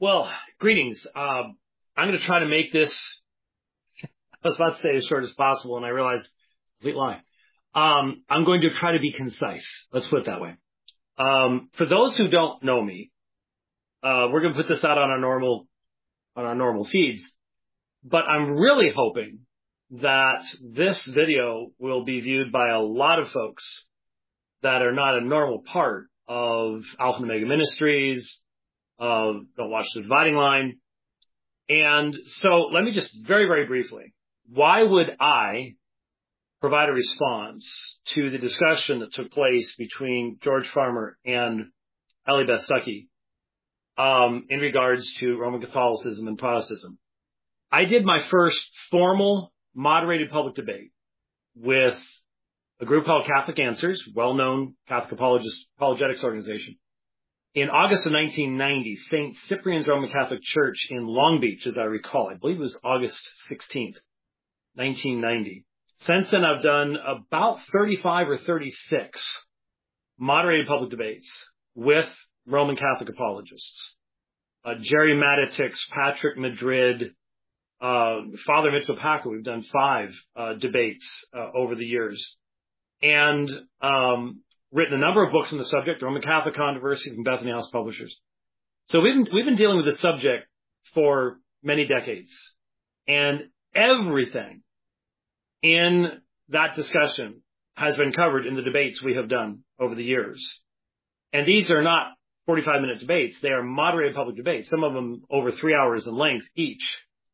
Well, greetings. I'm going to try to make this, I was about to say as short as possible, and I realized, complete lie. I'm going to try to be concise. Let's put it that way. For those who don't know me, we're going to put this out on our normal feeds, but I'm really hoping that this video will be viewed by a lot of folks that are not a normal part of Alpha and Omega Ministries, Don't Watch the Dividing Line. And so let me just very, very briefly, why would I provide a response to the discussion that took place between George Farmer and Elie Bestocki in regards to Roman Catholicism and Protestantism? I did my first formal moderated public debate with a group called Catholic Answers, well-known Catholic apologetics organization, in August of 1990, St. Cyprian's Roman Catholic Church in Long Beach, as I recall. I believe it was August 16th, 1990. Since then, I've done about 35 or 36 moderated public debates with Roman Catholic apologists. Jerry Matitix, Patrick Madrid, Father Mitchell Packer. We've done 5 debates over the years. And written a number of books on the subject, Roman Catholic Controversy from Bethany House Publishers. So we've been dealing with this subject for many decades. And everything in that discussion has been covered in the debates we have done over the years. And these are not 45-minute debates. They are moderated public debates, some of them over 3 hours in length each.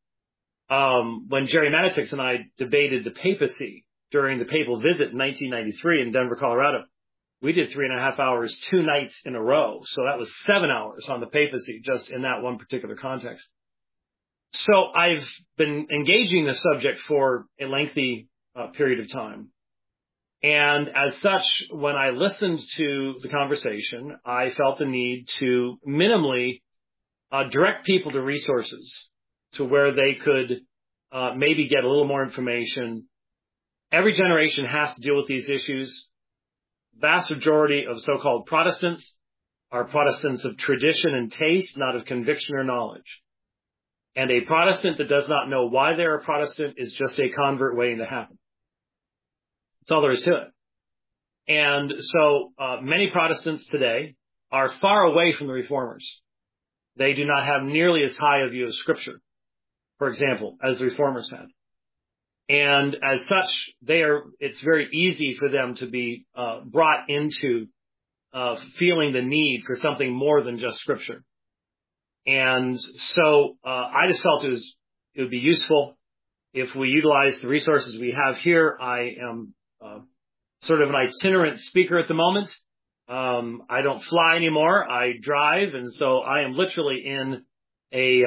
When Jerry Matitix and I debated the papacy during the papal visit in 1993 in Denver, Colorado, we did 3.5 hours, 2 nights in a row. So that was 7 hours on the papacy, just in that one particular context. So I've been engaging the subject for a lengthy period of time. And as such, when I listened to the conversation, I felt the need to minimally direct people to resources to where they could maybe get a little more information. Every generation has to deal with these issues. Vast majority of so-called Protestants are Protestants of tradition and taste, not of conviction or knowledge. And a Protestant that does not know why they're a Protestant is just a convert waiting to happen. That's all there is to it. And so many Protestants today are far away from the Reformers. They do not have nearly as high a view of Scripture, for example, as the Reformers had. And as such, it's very easy for them to be brought into feeling the need for something more than just Scripture. And so I just felt it would be useful if we utilize the resources we have here. I am sort of an itinerant speaker at the moment. I don't fly anymore. I drive, and so I am literally in a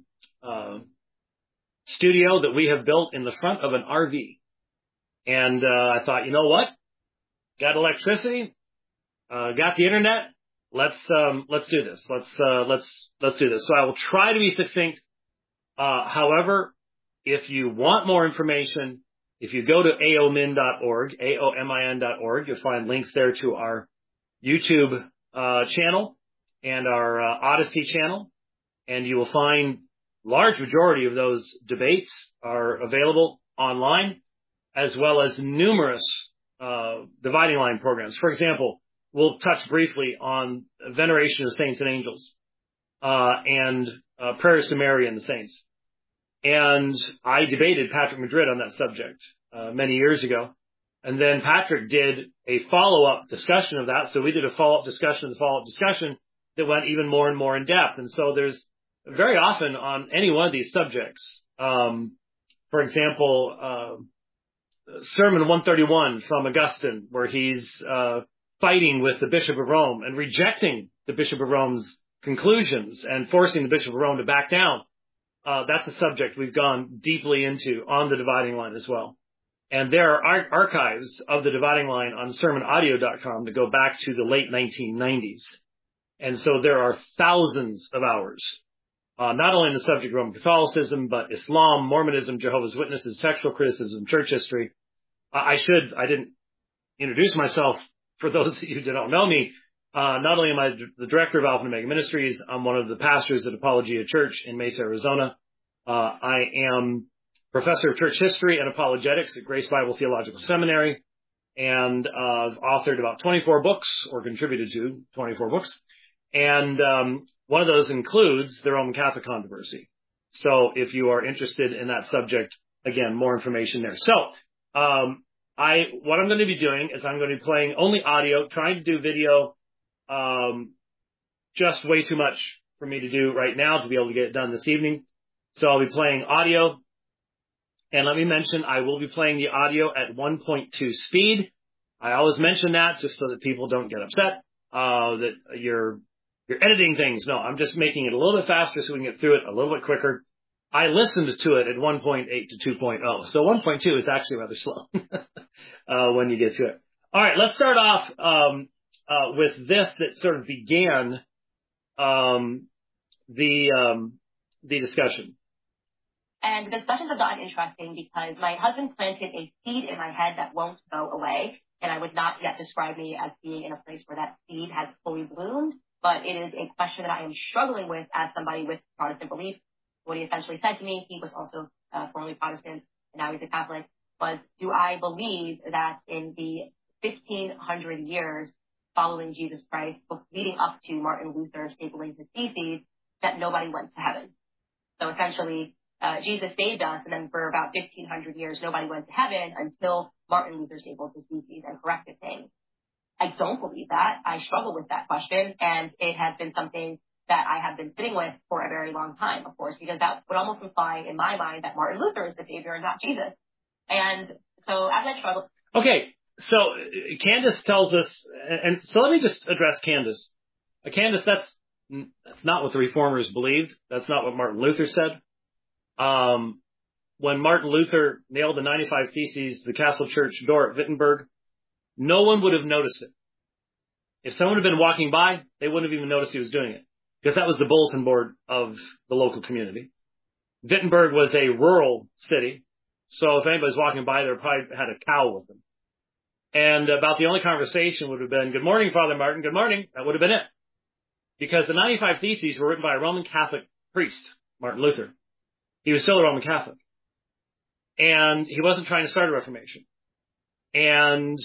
studio that we have built in the front of an RV. And I thought, you know what? Got electricity, got the internet. Let's do this. Let's do this. So I will try to be succinct. However, if you want more information, if you go to aomin.org, aomin.org, you'll find links there to our YouTube channel and our Odyssey channel, and you will find large majority of those debates are available online, as well as numerous dividing line programs. For example, we'll touch briefly on veneration of saints and angels and prayers to Mary and the saints. And I debated Patrick Madrid on that subject many years ago. And then Patrick did a follow-up discussion of that. So we did a follow-up discussion of the follow-up discussion that went even more and more in depth. And so there's very often on any one of these subjects, for example, Sermon 131 from Augustine, where he's fighting with the Bishop of Rome and rejecting the Bishop of Rome's conclusions and forcing the Bishop of Rome to back down. That's a subject we've gone deeply into on the Dividing Line as well. And there are archives of the Dividing Line on sermonaudio.com that go back to the late 1990s. And so there are thousands of hours, not only in the subject of Roman Catholicism, but Islam, Mormonism, Jehovah's Witnesses, textual criticism, church history. I didn't introduce myself for those of you that don't know me. Not only am I the director of Alpha and Omega Ministries, I'm one of the pastors at Apologia Church in Mesa, Arizona. I am professor of church history and apologetics at Grace Bible Theological Seminary, and I've authored about 24 books, or contributed to 24 books. And one of those includes the Roman Catholic controversy. So if you are interested in that subject, again, more information there. So what I'm going to be doing is I'm going to be playing only audio, trying to do video, just way too much for me to do right now to be able to get it done this evening. So I'll be playing audio. And let me mention, I will be playing the audio at 1.2 speed. I always mention that just so that people don't get upset, that you're editing things. No, I'm just making it a little bit faster so we can get through it a little bit quicker. I listened to it at 1.8 to 2.0. So 1.2 is actually rather slow when you get to it. All right, let's start off with this that sort of began the discussion. And the discussions have gotten interesting because my husband planted a seed in my head that won't go away. And I would not yet describe me as being in a place where that seed has fully bloomed. But it is a question that I am struggling with as somebody with Protestant belief. What he essentially said to me, he was also formerly Protestant, and now he's a Catholic, was, do I believe that in the 1500 years following Jesus Christ, leading up to Martin Luther stapling his theses, that nobody went to heaven? So essentially, Jesus saved us, and then for about 1500 years, nobody went to heaven until Martin Luther stapled his theses and corrected things. I don't believe that. I struggle with that question, and it has been something that I have been sitting with for a very long time, of course, because that would almost imply in my mind that Martin Luther is the Savior and not Jesus. And so as I struggle... Okay, so Candace tells us, and so let me just address Candace. Candace, that's not what the Reformers believed. That's not what Martin Luther said. When Martin Luther nailed the 95 Theses to the Castle Church door at Wittenberg, no one would have noticed it. If someone had been walking by, they wouldn't have even noticed he was doing it, because that was the bulletin board of the local community. Wittenberg was a rural city, so if anybody's walking by, they probably had a cow with them. And about the only conversation would have been, "Good morning, Father Martin, good morning." That would have been it. Because the 95 Theses were written by a Roman Catholic priest, Martin Luther. He was still a Roman Catholic. And he wasn't trying to start a Reformation. And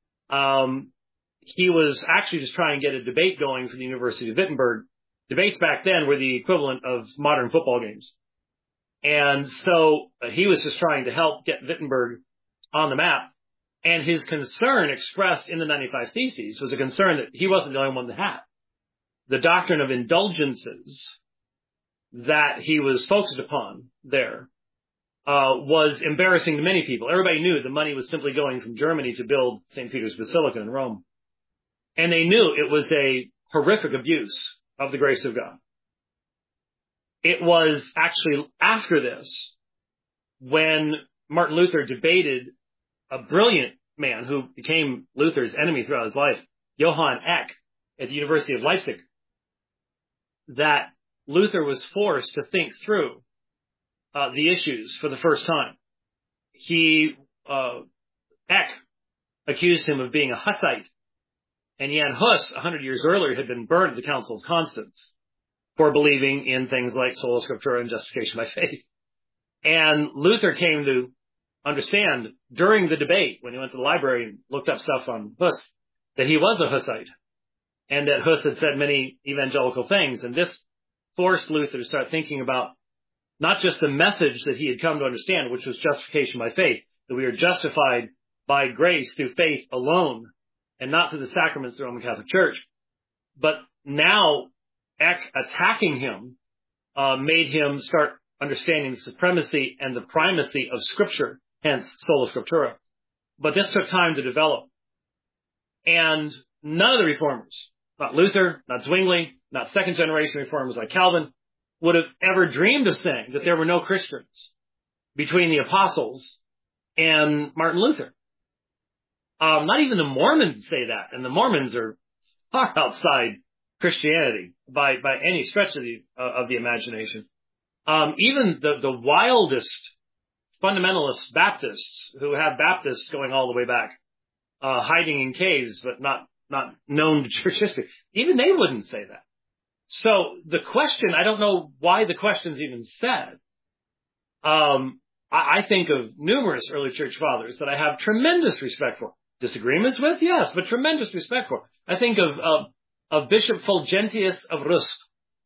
he was actually just trying to get a debate going for the University of Wittenberg. Debates back then were the equivalent of modern football games. And so he was just trying to help get Wittenberg on the map. And his concern expressed in the 95 Theses was a concern that he wasn't the only one that had. The doctrine of indulgences that he was focused upon there was embarrassing to many people. Everybody knew the money was simply going from Germany to build St. Peter's Basilica in Rome. And they knew it was a horrific abuse of the grace of God. It was actually after this when Martin Luther debated a brilliant man who became Luther's enemy throughout his life, Johann Eck, at the University of Leipzig, that Luther was forced to think through the issues for the first time. Eck accused him of being a Hussite, and Jan Hus, 100 years earlier, had been burned at the Council of Constance for believing in things like sola scriptura and justification by faith. And Luther came to understand during the debate, when he went to the library and looked up stuff on Hus, that he was a Hussite, and that Hus had said many evangelical things. And this forced Luther to start thinking about not just the message that he had come to understand, which was justification by faith, that we are justified by grace through faith alone, and not through the sacraments of the Roman Catholic Church. But now, Eck attacking him made him start understanding the supremacy and the primacy of Scripture, hence sola scriptura. But this took time to develop. And none of the reformers, not Luther, not Zwingli, not second-generation reformers like Calvin, would have ever dreamed of saying that there were no Christians between the apostles and Martin Luther. Not even the Mormons say that, and the Mormons are far outside Christianity by any stretch of the imagination. Even the wildest fundamentalist Baptists, who have Baptists going all the way back, hiding in caves, but not not known to church history. Even they wouldn't say that. So the question, I don't know why the question's even said. I think of numerous early church fathers that I have tremendous respect for. Disagreements with? Yes, but tremendous respect for. I think of Bishop Fulgentius of Rust.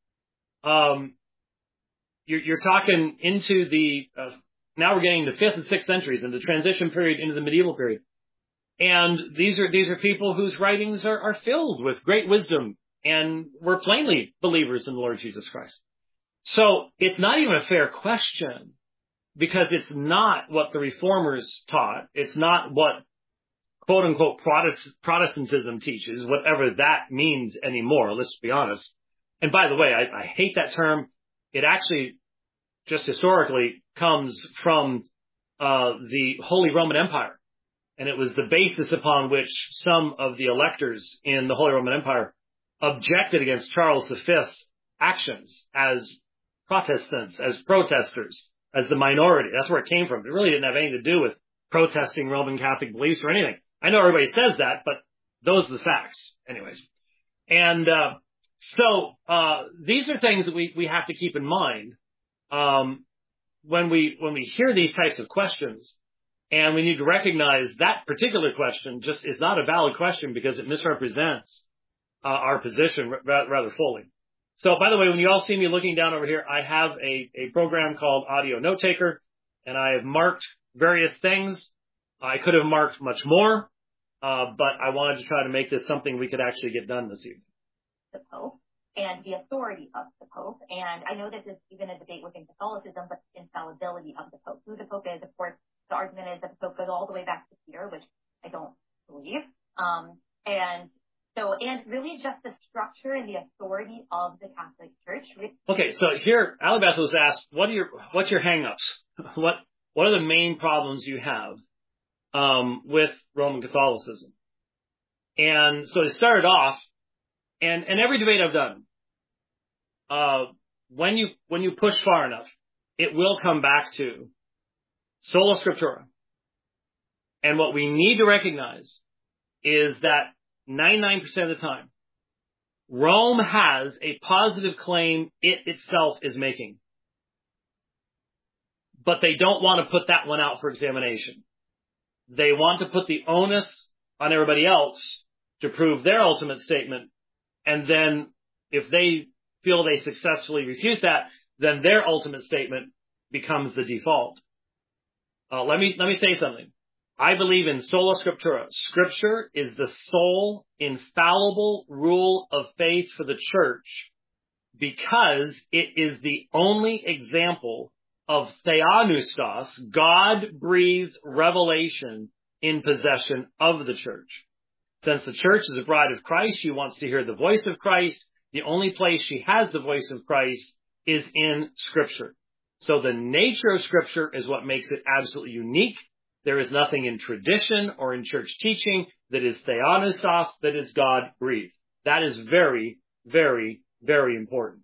You're talking into the, now we're getting the 5th and 6th centuries and the transition period into the medieval period. And these are people whose writings are filled with great wisdom and were plainly believers in the Lord Jesus Christ. So it's not even a fair question because it's not what the reformers taught. It's not what quote unquote Protestantism teaches, whatever that means anymore. Let's be honest. And by the way, I hate that term. It actually just historically comes from the Holy Roman Empire. And it was the basis upon which some of the electors in the Holy Roman Empire objected against Charles V's actions as Protestants, as protesters, as the minority. That's where it came from. It really didn't have anything to do with protesting Roman Catholic beliefs or anything. I know everybody says that, but those are the facts anyways. And so these are things that we have to keep in mind when we hear these types of questions. And we need to recognize that particular question just is not a valid question because it misrepresents our position rather fully. So, by the way, when you all see me looking down over here, I have a program called Audio Note Taker, and I have marked various things. I could have marked much more, but I wanted to try to make this something we could actually get done this evening. The Pope and the authority of the Pope. And I know this is even a debate within Catholicism, but infallibility of the Pope. Who the Pope is, of course, the argument is that the Pope goes all the way back to Peter, which I don't believe. And really just the structure and the authority of the Catholic Church. Okay, so here, Alibeth was asked, what's your hang-ups? What are the main problems you have with Roman Catholicism? And so it started off, and every debate I've done, when you push far enough, it will come back to sola scriptura. And what we need to recognize is that 99% of the time, Rome has a positive claim it itself is making. But they don't want to put that one out for examination. They want to put the onus on everybody else to prove their ultimate statement. And then if they feel they successfully refute that, then their ultimate statement becomes the default. Let me say something. I believe in sola scriptura. Scripture is the sole infallible rule of faith for the church because it is the only example of theopneustos, God-breathed revelation in possession of the church. Since the church is a bride of Christ, she wants to hear the voice of Christ. The only place she has the voice of Christ is in Scripture. So the nature of Scripture is what makes it absolutely unique. There is nothing in tradition or in church teaching that is theopneustos, that is God-breathed. That is very, very, very important.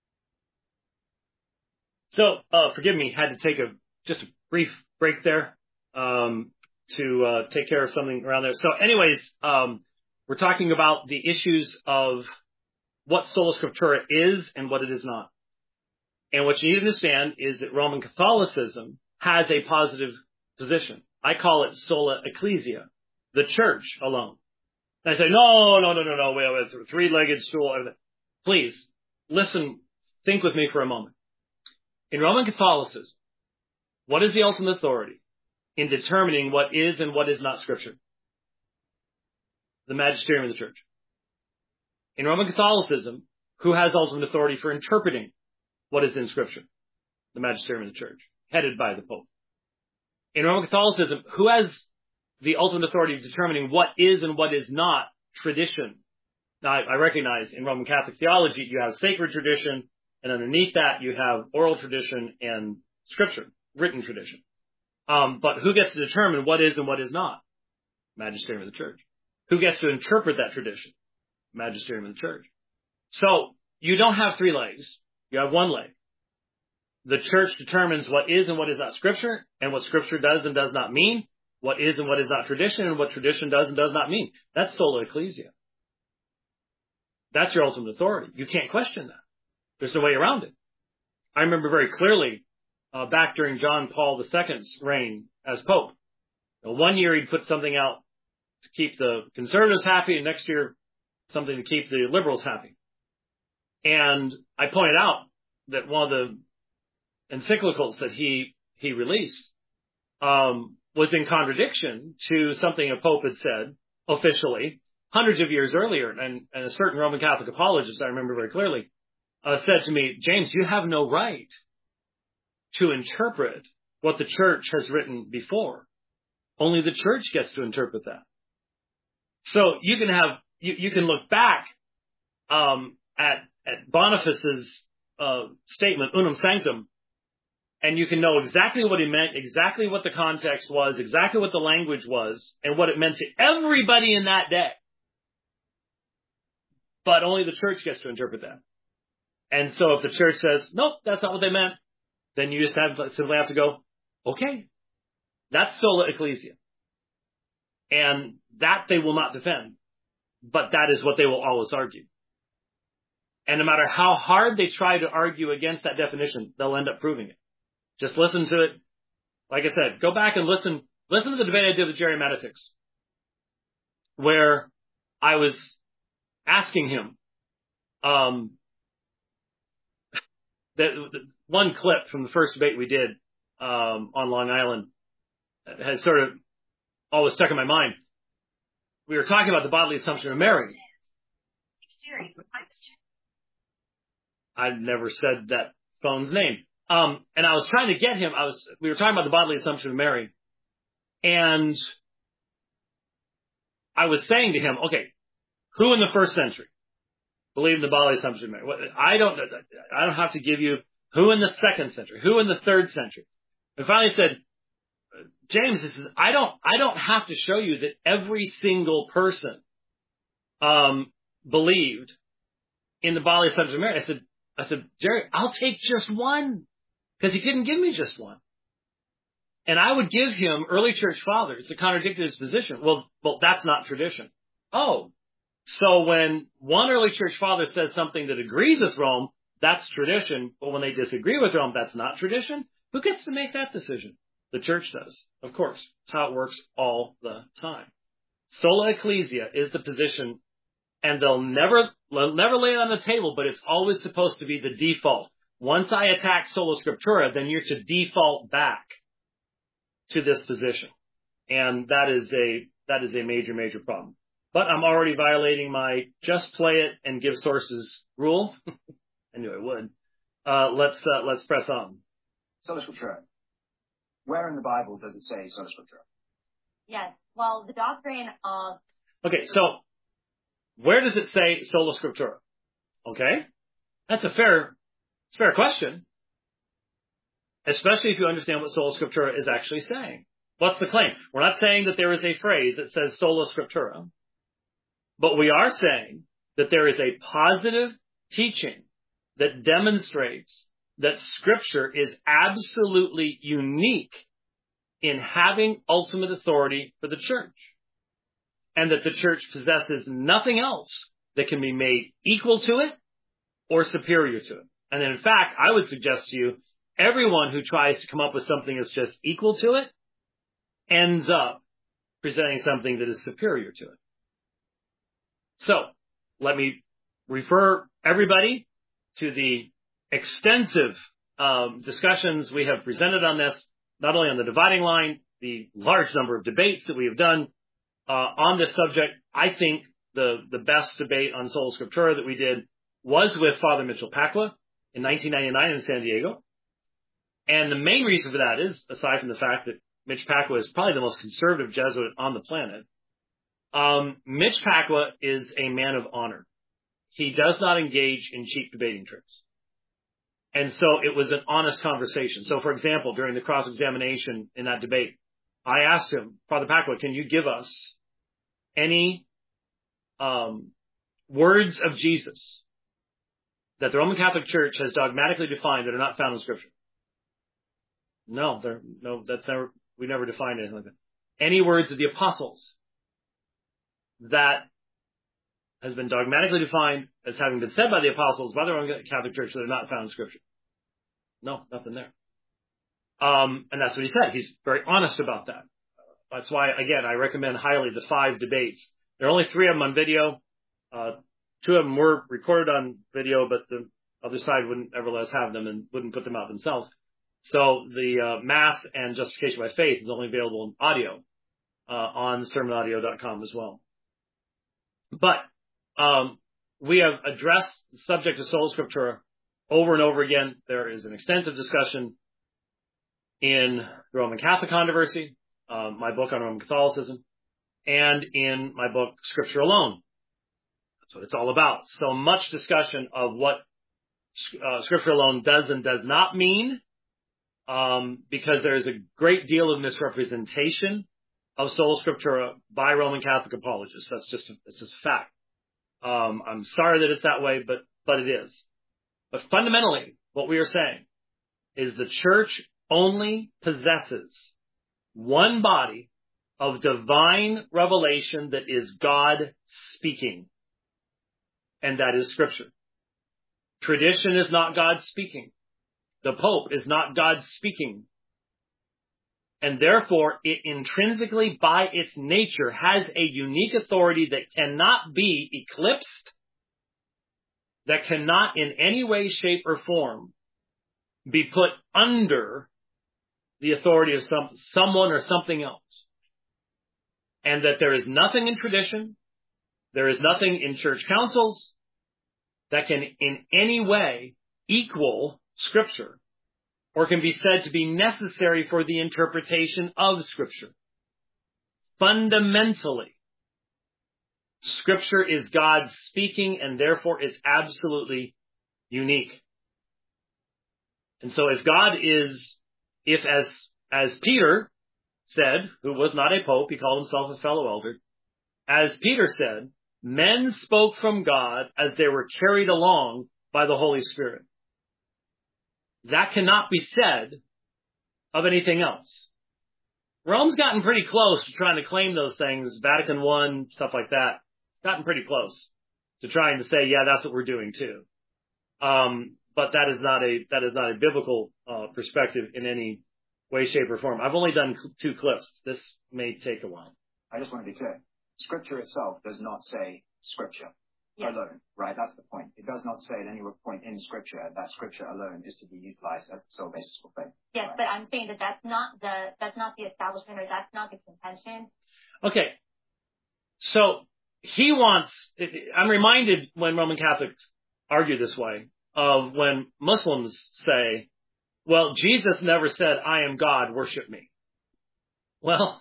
So, forgive me, had to take just a brief break there to take care of something around there. So anyways, we're talking about the issues of what sola scriptura is and what it is not. And what you need to understand is that Roman Catholicism has a positive position. I call it sola ecclesia, the church alone. And I say, no, wait, three-legged stool. Please, listen, think with me for a moment. In Roman Catholicism, what is the ultimate authority in determining what is and what is not Scripture? The magisterium of the church. In Roman Catholicism, who has ultimate authority for interpreting what is in Scripture? The magisterium of the church, headed by the Pope. In Roman Catholicism, who has the ultimate authority of determining what is and what is not tradition? Now, I recognize in Roman Catholic theology, you have sacred tradition, and underneath that, you have oral tradition and Scripture, written tradition. But who gets to determine what is and what is not? Magisterium of the church. Who gets to interpret that tradition? Magisterium of the church. So, you don't have three legs. You have one leg. The church determines what is and what is not Scripture, and what Scripture does and does not mean, what is and what is not tradition, and what tradition does and does not mean. That's sola ecclesia. That's your ultimate authority. You can't question that. There's no way around it. I remember very clearly back during John Paul II's reign as Pope. One year he'd put something out to keep the conservatives happy, and next year something to keep the liberals happy. And I pointed out that one of the encyclicals that he released was in contradiction to something a Pope had said officially hundreds of years earlier. And a certain Roman Catholic apologist, I remember very clearly, said to me, James, you have no right to interpret what the church has written before. Only the church gets to interpret that. So you can look back at Boniface's statement, Unum Sanctum, and you can know exactly what he meant, exactly what the context was, exactly what the language was, and what it meant to everybody in that day. But only the church gets to interpret that. And so if the church says, nope, that's not what they meant, then you just simply have to go, okay, that's sola ecclesia. And that they will not defend. But that is what they will always argue. And no matter how hard they try to argue against that definition, they'll end up proving it. Just listen to it. Like I said, go back and listen to the debate I did with Jerry Matitix, where I was asking him, that one clip from the first debate we did, on Long Island has sort of always stuck in my mind. We were talking about the bodily assumption of Mary. I've never said that phone's name. And I was trying to get him, we were talking about the bodily assumption of Mary. And I was saying to him, okay, who in the first century believed in the bodily assumption of Mary? I don't have to give you who in the second century, who in the third century. And finally said, James, I don't have to show you that every single person, believed in the bodily assumption of Mary. I said, Jerry, I'll take just one. Because he couldn't give me just one. And I would give him early church fathers that contradicted his position. Well, that's not tradition. Oh, so when one early church father says something that agrees with Rome, that's tradition. But when they disagree with Rome, that's not tradition. Who gets to make that decision? The church does, of course. That's how it works all the time. Sola ecclesia is the position, and they'll never lay it on the table, but it's always supposed to be the default. Once I attack sola scriptura, then you're to default back to this position. And that is a major, major problem. But I'm already violating my just play it and give sources rule. I knew I would. Let's press on. Sola scriptura. Where in the Bible does it say sola scriptura? Yes. Well, the doctrine of... Okay, so where does it say sola scriptura? Okay. That's a fair question. Especially if you understand what sola scriptura is actually saying. What's the claim? We're not saying that there is a phrase that says sola scriptura, but we are saying that there is a positive teaching that demonstrates that Scripture is absolutely unique in having ultimate authority for the church, and that the church possesses nothing else that can be made equal to it or superior to it. And in fact, I would suggest to you, everyone who tries to come up with something that's just equal to it ends up presenting something that is superior to it. So, let me refer everybody to the extensive discussions we have presented on this, not only on the dividing line, the large number of debates that we have done on this subject. I think the best debate on sola scriptura that we did was with Father Mitchell Pacwa in 1999 in San Diego. And the main reason for that is, aside from the fact that Mitch Pacwa is probably the most conservative Jesuit on the planet, Mitch Pacwa is a man of honor. He does not engage in cheap debating tricks. And so it was an honest conversation. So, for example, during the cross-examination in that debate, I asked him, Father Pacwa, can you give us any words of Jesus that the Roman Catholic Church has dogmatically defined that are not found in Scripture? No, we never defined anything like that. Any words of the apostles that has been dogmatically defined as having been said by the apostles by the Roman Catholic Church that are not found in Scripture. No, nothing there. And that's what he said. He's very honest about that. That's why, again, I recommend highly the 5 debates. There are only 3 of them on video. 2 of them were recorded on video, but the other side wouldn't ever let us have them and wouldn't put them out themselves. So the Mass and Justification by Faith is only available in audio on sermonaudio.com as well. But we have addressed the subject of Sola Scriptura over and over again. There is an extensive discussion in the Roman Catholic controversy, my book on Roman Catholicism, and in my book, Scripture Alone. That's what it's all about. So much discussion of what Scripture Alone does and does not mean, because there is a great deal of misrepresentation of Sola Scriptura by Roman Catholic apologists. It's just fact. I'm sorry that it's that way, but it is. But fundamentally, what we are saying is the church only possesses one body of divine revelation that is God speaking, and that is Scripture. Tradition is not God speaking. The Pope is not God speaking. And therefore, it intrinsically, by its nature, has a unique authority that cannot be eclipsed, that cannot in any way, shape, or form be put under the authority of someone or something else. And that there is nothing in tradition, there is nothing in church councils that can in any way equal Scripture, or can be said to be necessary for the interpretation of Scripture. Fundamentally, Scripture is God speaking, and therefore is absolutely unique. And so if as Peter said, who was not a pope, he called himself a fellow elder, as Peter said, men spoke from God as they were carried along by the Holy Spirit. That cannot be said of anything else. Rome's gotten pretty close to trying to claim those things, Vatican I, stuff like that. It's gotten pretty close to trying to say, yeah, that's what we're doing too. But that is not a biblical perspective in any way, shape, or form. I've only done 2 clips. This may take a while. I just want to be clear. Scripture itself does not say Scripture alone, right? That's the point. It does not say at any point in Scripture that Scripture alone is to be utilized as the sole basis for faith. Yes, right? but I'm saying that that's not the establishment, or that's not the contention. Okay. So I'm reminded when Roman Catholics argue this way of when Muslims say, well, Jesus never said, I am God, worship me. Well,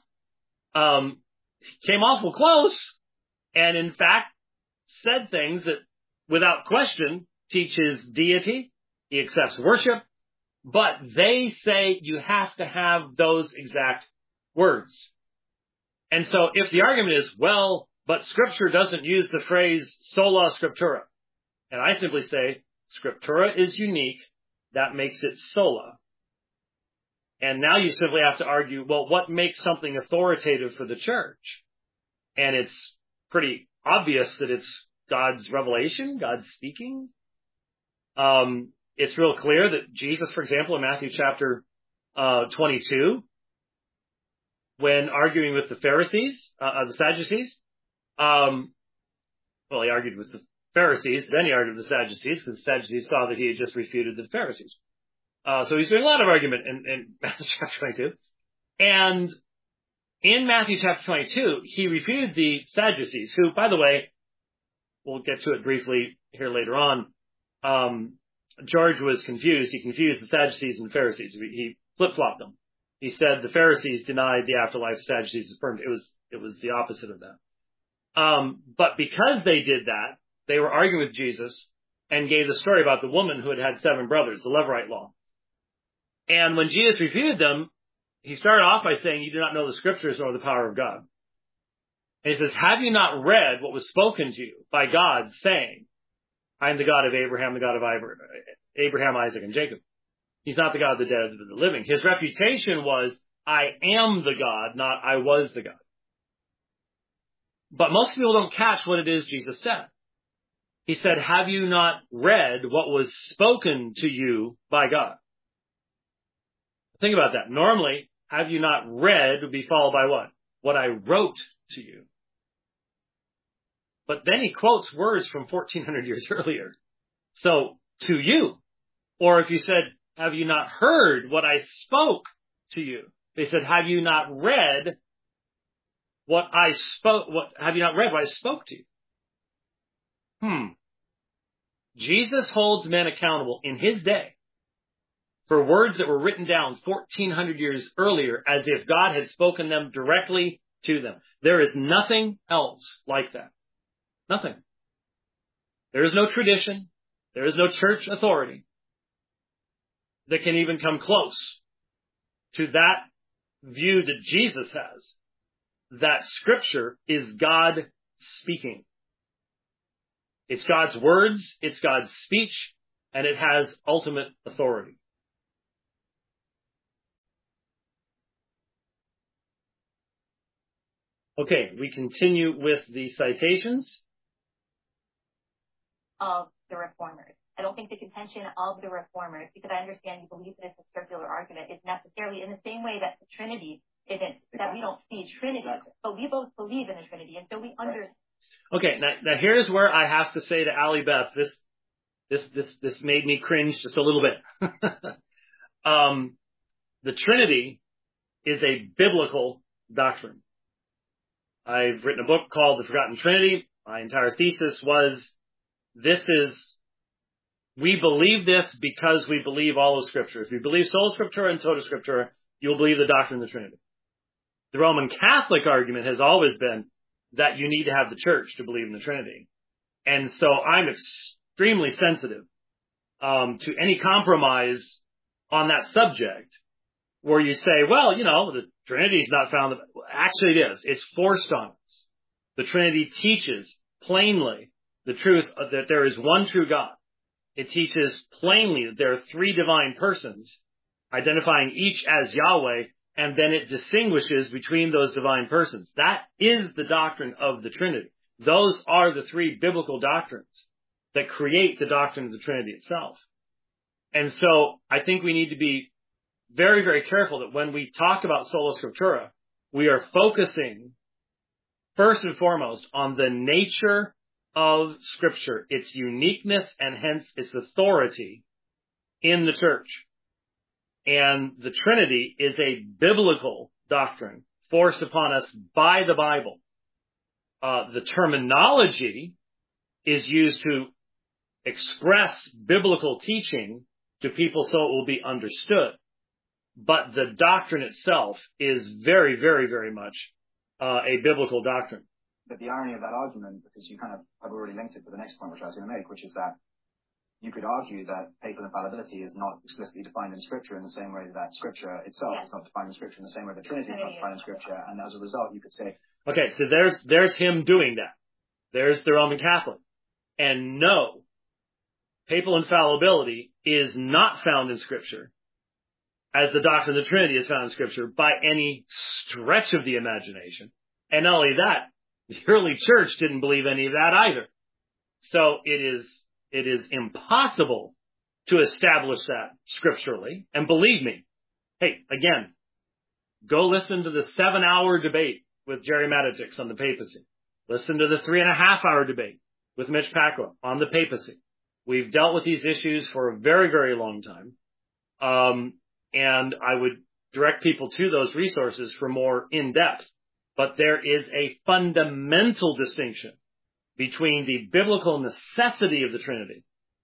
came awful close, and in fact said things that without question teach his deity. He accepts worship, but they say you have to have those exact words. And so if the argument is, well, but Scripture doesn't use the phrase sola scriptura, and I simply say Scriptura is unique, that makes it sola. And now you simply have to argue, well, what makes something authoritative for the church? And it's pretty obvious that it's God's revelation, God's speaking. It's real clear that Jesus, for example, in Matthew chapter 22, when arguing with the Pharisees, the Sadducees, he argued with the Pharisees, then he argued with the Sadducees, because the Sadducees saw that he had just refuted the Pharisees. So he's doing a lot of argument in Matthew chapter 22. And in Matthew chapter 22, he refuted the Sadducees, who, by the way, we'll get to it briefly here later on. George was confused. He confused the Sadducees and the Pharisees. He flip-flopped them. He said the Pharisees denied the afterlife, the Sadducees affirmed. It was the opposite of that. But because they did that, they were arguing with Jesus and gave the story about the woman who had 7 brothers, the Levirate law. And when Jesus refuted them, he started off by saying, you do not know the Scriptures nor the power of God. And he says, have you not read what was spoken to you by God, saying, I am the God of Abraham, the God of Abraham, Isaac, and Jacob. He's not the God of the dead, but the living. His refutation was, I am the God, not I was the God. But most people don't catch what it is Jesus said. He said, have you not read what was spoken to you by God? Think about that. Normally, have you not read would be followed by what? What I wrote to you. But then he quotes words from 1400 years earlier. So, to you. Or if you said, have you not heard what I spoke to you? They said, have you not read what I spoke? Have you not read what I spoke to you? Jesus holds men accountable in his day for words that were written down 1400 years earlier as if God had spoken them directly to them. There is nothing else like that. Nothing. There is no tradition. There is no church authority that can even come close to that view that Jesus has, that Scripture is God speaking. It's God's words, it's God's speech, and it has ultimate authority. Okay, we continue with the citations. Of the Reformers. I don't think the contention of the Reformers, because I understand you believe that it's a circular argument, is necessarily in the same way that the Trinity isn't, that we don't see Trinity, but we both believe in the Trinity, and so we understand. Okay, now here's where I have to say to Allie Beth, this made me cringe just a little bit. The Trinity is a biblical doctrine. I've written a book called The Forgotten Trinity. My entire thesis was, we believe this because we believe all of Scripture. If you believe sola scriptura and tota scriptura, you'll believe the doctrine of the Trinity. The Roman Catholic argument has always been that you need to have the church to believe in the Trinity. And so I'm extremely sensitive to any compromise on that subject where you say, well, the Trinity is not found. Actually, it is. It's forced on us. The Trinity teaches plainly the truth that there is one true God. It teaches plainly that there are three divine persons, identifying each as Yahweh, and then it distinguishes between those divine persons. That is the doctrine of the Trinity. Those are the three biblical doctrines that create the doctrine of the Trinity itself. And so I think we need to be very, very careful that when we talk about sola scriptura, we are focusing first and foremost on the nature of Scripture, its uniqueness, and hence its authority in the church. And the Trinity is a biblical doctrine forced upon us by the Bible. The terminology is used to express biblical teaching to people so it will be understood. But the doctrine itself is very, very, very much a biblical doctrine. But the irony of that argument, because you kind of have already linked it to the next point which I was going to make, which is that you could argue that papal infallibility is not explicitly defined in Scripture in the same way that Scripture itself is not defined in Scripture in the same way that Trinity is not defined in Scripture, and as a result you could say... Okay, so there's him doing that. There's the Roman Catholic. And no, papal infallibility is not found in Scripture as the doctrine of the Trinity is found in Scripture by any stretch of the imagination. And not only that, the early church didn't believe any of that either. So it is impossible to establish that scripturally. And believe me, hey, again, go listen to the 7-hour debate with Jerry Matitix on the papacy. Listen to the 3.5-hour debate with Mitch Pacwa on the papacy. We've dealt with these issues for a very, very long time. And I would direct people to those resources for more in-depth. But there is a fundamental distinction between the biblical necessity of the Trinity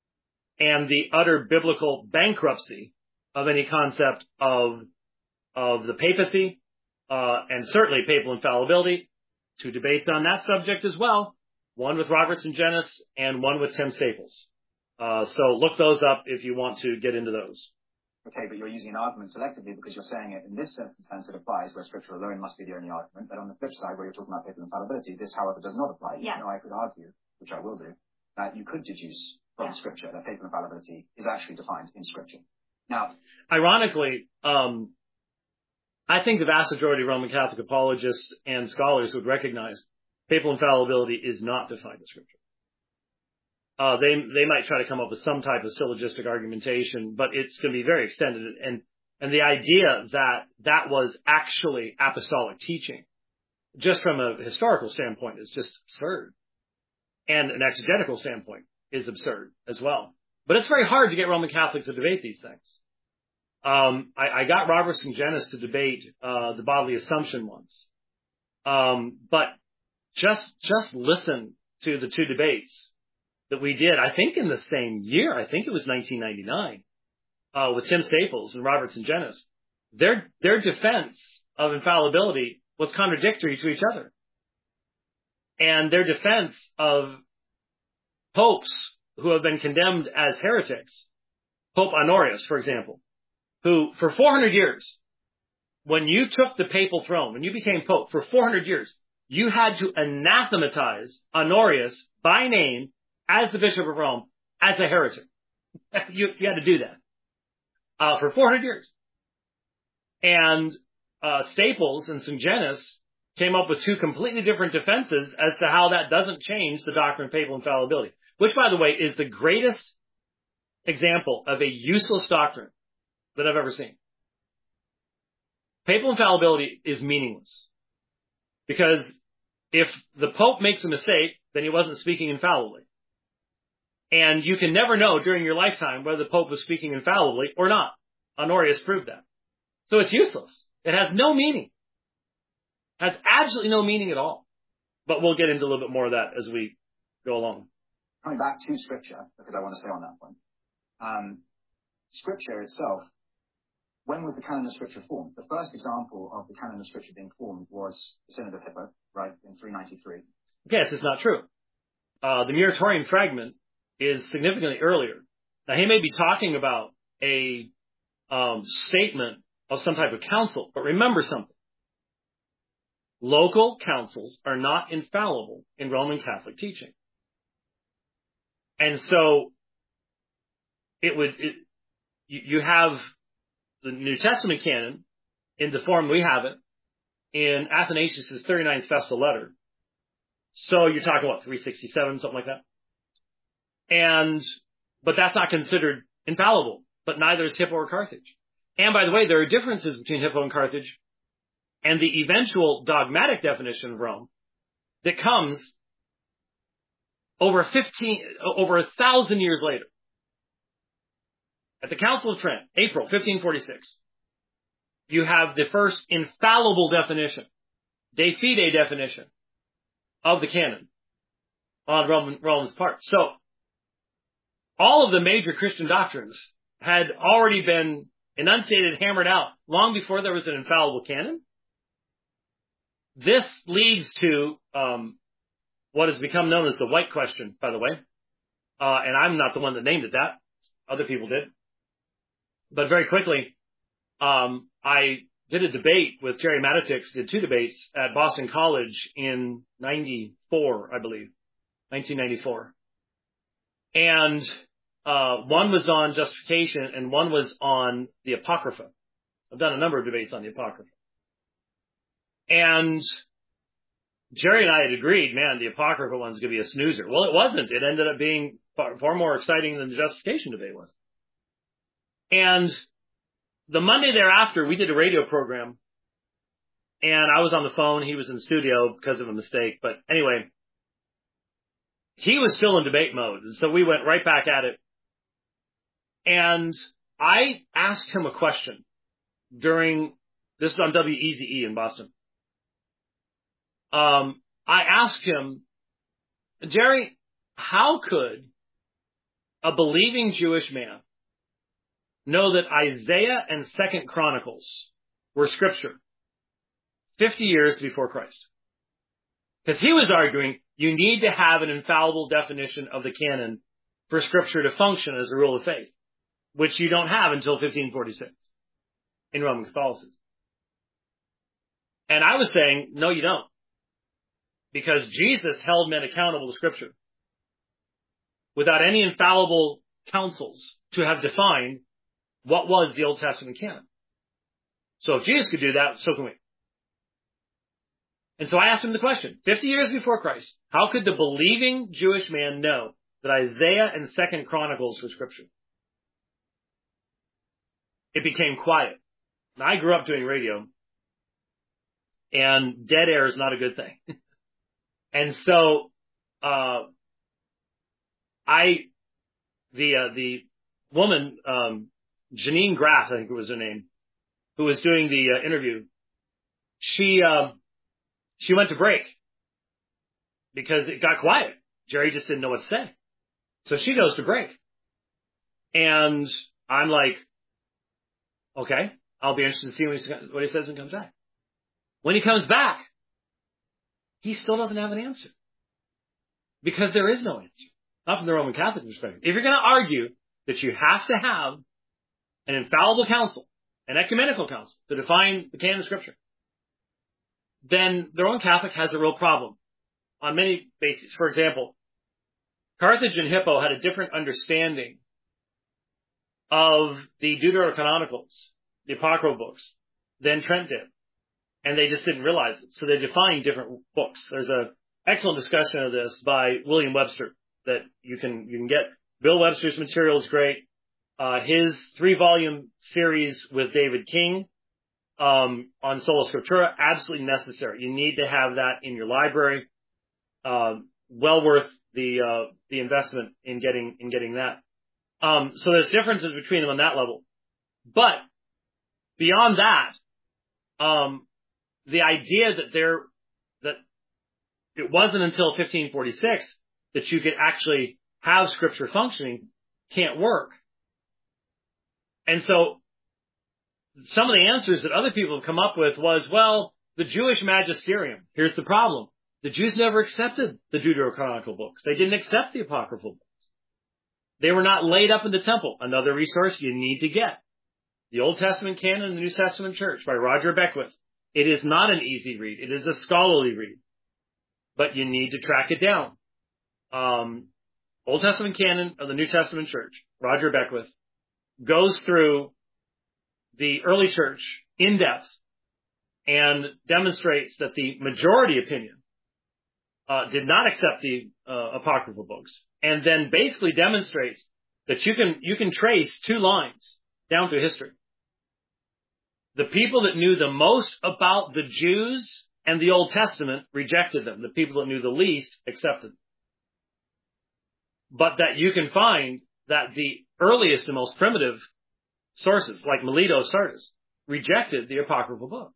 and the utter biblical bankruptcy of any concept of the papacy, and certainly papal infallibility. 2 debates on that subject as well, one with Robertson Jennis and one with Tim Staples. So look those up if you want to get into those. Okay, but you're using an argument selectively because you're saying it in this circumstance it applies where Scripture alone must be the only argument, but on the flip side where you're talking about papal infallibility, this however does not apply. Yeah. I could argue, which I will do, that you could deduce from Scripture that papal infallibility is actually defined in Scripture. Now, ironically, I think the vast majority of Roman Catholic apologists and scholars would recognize papal infallibility is not defined in Scripture. They might try to come up with some type of syllogistic argumentation, but it's going to be very extended. And the idea that that was actually apostolic teaching, just from a historical standpoint, is just absurd. And an exegetical standpoint is absurd as well. But it's very hard to get Roman Catholics to debate these things. I got Robert Sungenis to debate the bodily assumption once. But just listen to the two debates that we did, I think in the same year. I think it was 1999, with Tim Staples and Robert Sungenis. Their defense of infallibility was contradictory to each other. And their defense of popes who have been condemned as heretics, Pope Honorius, for example, who for 400 years, when you took the papal throne, when you became pope, for 400 years, you had to anathematize Honorius by name as the Bishop of Rome as a heretic. You had to do that for 400 years. And Staples and Sungenis came up with two completely different defenses as to how that doesn't change the doctrine of papal infallibility, which, by the way, is the greatest example of a useless doctrine that I've ever seen. Papal infallibility is meaningless, because if the Pope makes a mistake, then he wasn't speaking infallibly. And you can never know during your lifetime whether the Pope was speaking infallibly or not. Honorius proved that. So it's useless. It has no meaning. Has absolutely no meaning at all. But we'll get into a little bit more of that as we go along. Coming back to Scripture, because I want to stay on that point. Scripture itself, when was the canon of Scripture formed? The first example of the canon of Scripture being formed was the Synod of Hippo, right, in 393. Yes, it's not true. The Muratorian fragment is significantly earlier. Now, he may be talking about a statement of some type of council, but remember something. Local councils are not infallible in Roman Catholic teaching. And so you have the New Testament canon in the form we have it in Athanasius' 39th Festal Letter. So you're talking, what, 367, something like that? But that's not considered infallible, but neither is Hippo or Carthage. And by the way, there are differences between Hippo and Carthage and the eventual dogmatic definition of Rome that comes over 1,000 years later. At the Council of Trent, April 1546, you have the first infallible definition, de fide definition of the canon on Rome's part. So all of the major Christian doctrines had already been enunciated, hammered out, long before there was an infallible canon. This leads to what has become known as the White Question, by the way. And I'm not the one that named it that. Other people did. But very quickly, I did a debate with Jerry Matitix, did two debates at Boston College in 94, I believe, 1994. And one was on justification and one was on the Apocrypha. I've done a number of debates on the Apocrypha. And Jerry and I had agreed, man, the Apocrypha one's going to be a snoozer. Well, it wasn't. It ended up being far more exciting than the justification debate was. And the Monday thereafter, we did a radio program, and I was on the phone. He was in the studio because of a mistake. But anyway, he was still in debate mode. And so we went right back at it. And I asked him a question this is on WEZE in Boston. I asked him, Jerry, how could a believing Jewish man know that Isaiah and 2 Chronicles were Scripture 50 years before Christ? Because he was arguing you need to have an infallible definition of the canon for Scripture to function as a rule of faith, which you don't have until 1546 in Roman Catholicism. And I was saying, no, you don't. Because Jesus held men accountable to Scripture without any infallible councils to have defined what was the Old Testament canon. So if Jesus could do that, so can we. And so I asked him the question, 50 years before Christ, how could the believing Jewish man know that Isaiah and 2nd Chronicles were scripture? It became quiet. Now, I grew up doing radio, and dead air is not a good thing. And so, the woman, Janine Graff, I think it was her name, who was doing the interview, she went to break because it got quiet. Jerry just didn't know what to say. So she goes to break. And I'm like, okay, I'll be interested to see what he says when he comes back. When he comes back, he still doesn't have an answer. Because there is no answer. Not from the Roman Catholic perspective. If you're going to argue that you have to have an infallible council, an ecumenical council, to define the canon of Scripture, then the Roman Catholic has a real problem on many bases. For example, Carthage and Hippo had a different understanding of the Deuterocanonicals, the apocryphal books, than Trent did. And they just didn't realize it. So they defined different books. There's an excellent discussion of this by William Webster that you can get. Bill Webster's material is great. His 3-volume series with David King on Sola Scriptura, absolutely necessary. You need to have that in your library. Well worth the investment in getting that. So there's differences between them on that level. But beyond that, the idea that it wasn't until 1546 that you could actually have Scripture functioning can't work. And so some of the answers that other people have come up with was, well, the Jewish magisterium. Here's the problem. The Jews never accepted the Deuterocanonical books. They didn't accept the apocryphal books. They were not laid up in the temple. Another resource you need to get. The Old Testament Canon and the New Testament Church by Roger Beckwith. It is not an easy read. It is a scholarly read. But you need to track it down. Old Testament Canon of the New Testament Church, Roger Beckwith, goes through the early church in depth and demonstrates that the majority opinion did not accept the apocryphal books, and then basically demonstrates that you can trace 2 lines down through history. The people that knew the most about the Jews and the Old Testament rejected them. The people that knew the least accepted them. But that you can find that the earliest and most primitive sources, like Melito Sardis, rejected the apocryphal books.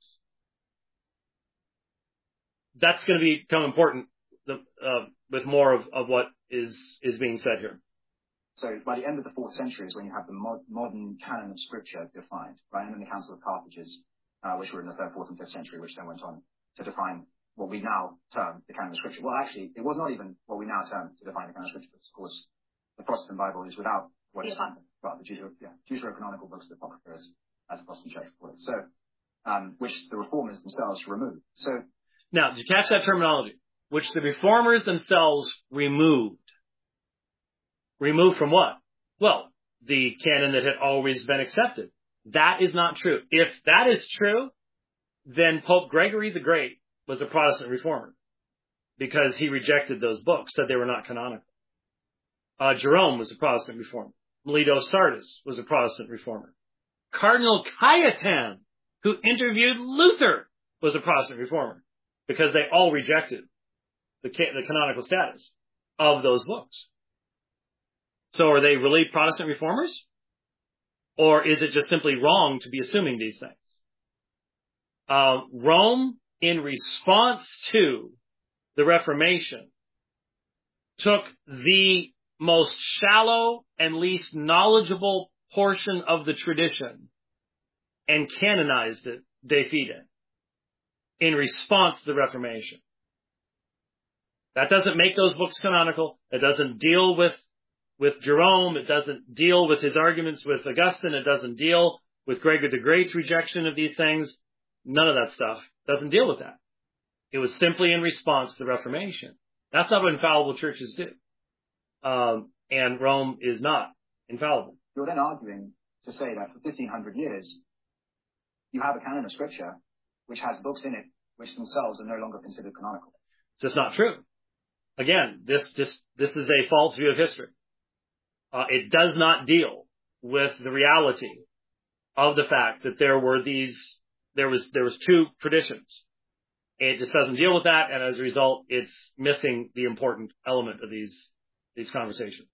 That's going to become important with more of what is being said here. So by the end of the 4th century is when you have the modern canon of Scripture defined, right? And then the Council of Carthage, which were in the 3rd, 4th, and 5th century, which then went on to define what we now term the canon of Scripture. Well, actually, it was not even what we now term to define the canon of Scripture, because, of course, the Protestant Bible is without what is the Deuterocanonical books, the Apocrypha, as the Protestant Church would call it. So, which the Reformers themselves removed. So, now, did you catch that terminology? Which the Reformers themselves removed. Removed from what? Well, the canon that had always been accepted. That is not true. If that is true, then Pope Gregory the Great was a Protestant reformer because he rejected those books, said they were not canonical. Jerome was a Protestant reformer. Melito Sardis was a Protestant reformer. Cardinal Cayetan, who interviewed Luther, was a Protestant reformer because they all rejected the canonical status of those books. So are they really Protestant reformers? Or is it just simply wrong to be assuming these things? Rome, in response to the Reformation, took the most shallow and least knowledgeable portion of the tradition and canonized it de fide in response to the Reformation. That doesn't make those books canonical. It doesn't deal with Jerome. It doesn't deal with his arguments with Augustine. It doesn't deal with Gregory the Great's rejection of these things. None of that stuff doesn't deal with that. It was simply in response to the Reformation. That's not what infallible churches do. And Rome is not infallible. You're then arguing to say that for 1,500 years, you have a canon of Scripture which has books in it which themselves are no longer considered canonical. It's just not true. Again, this is a false view of history. It does not deal with the reality of the fact that there was two traditions. It just doesn't deal with that, and as a result, it's missing the important element of these conversations.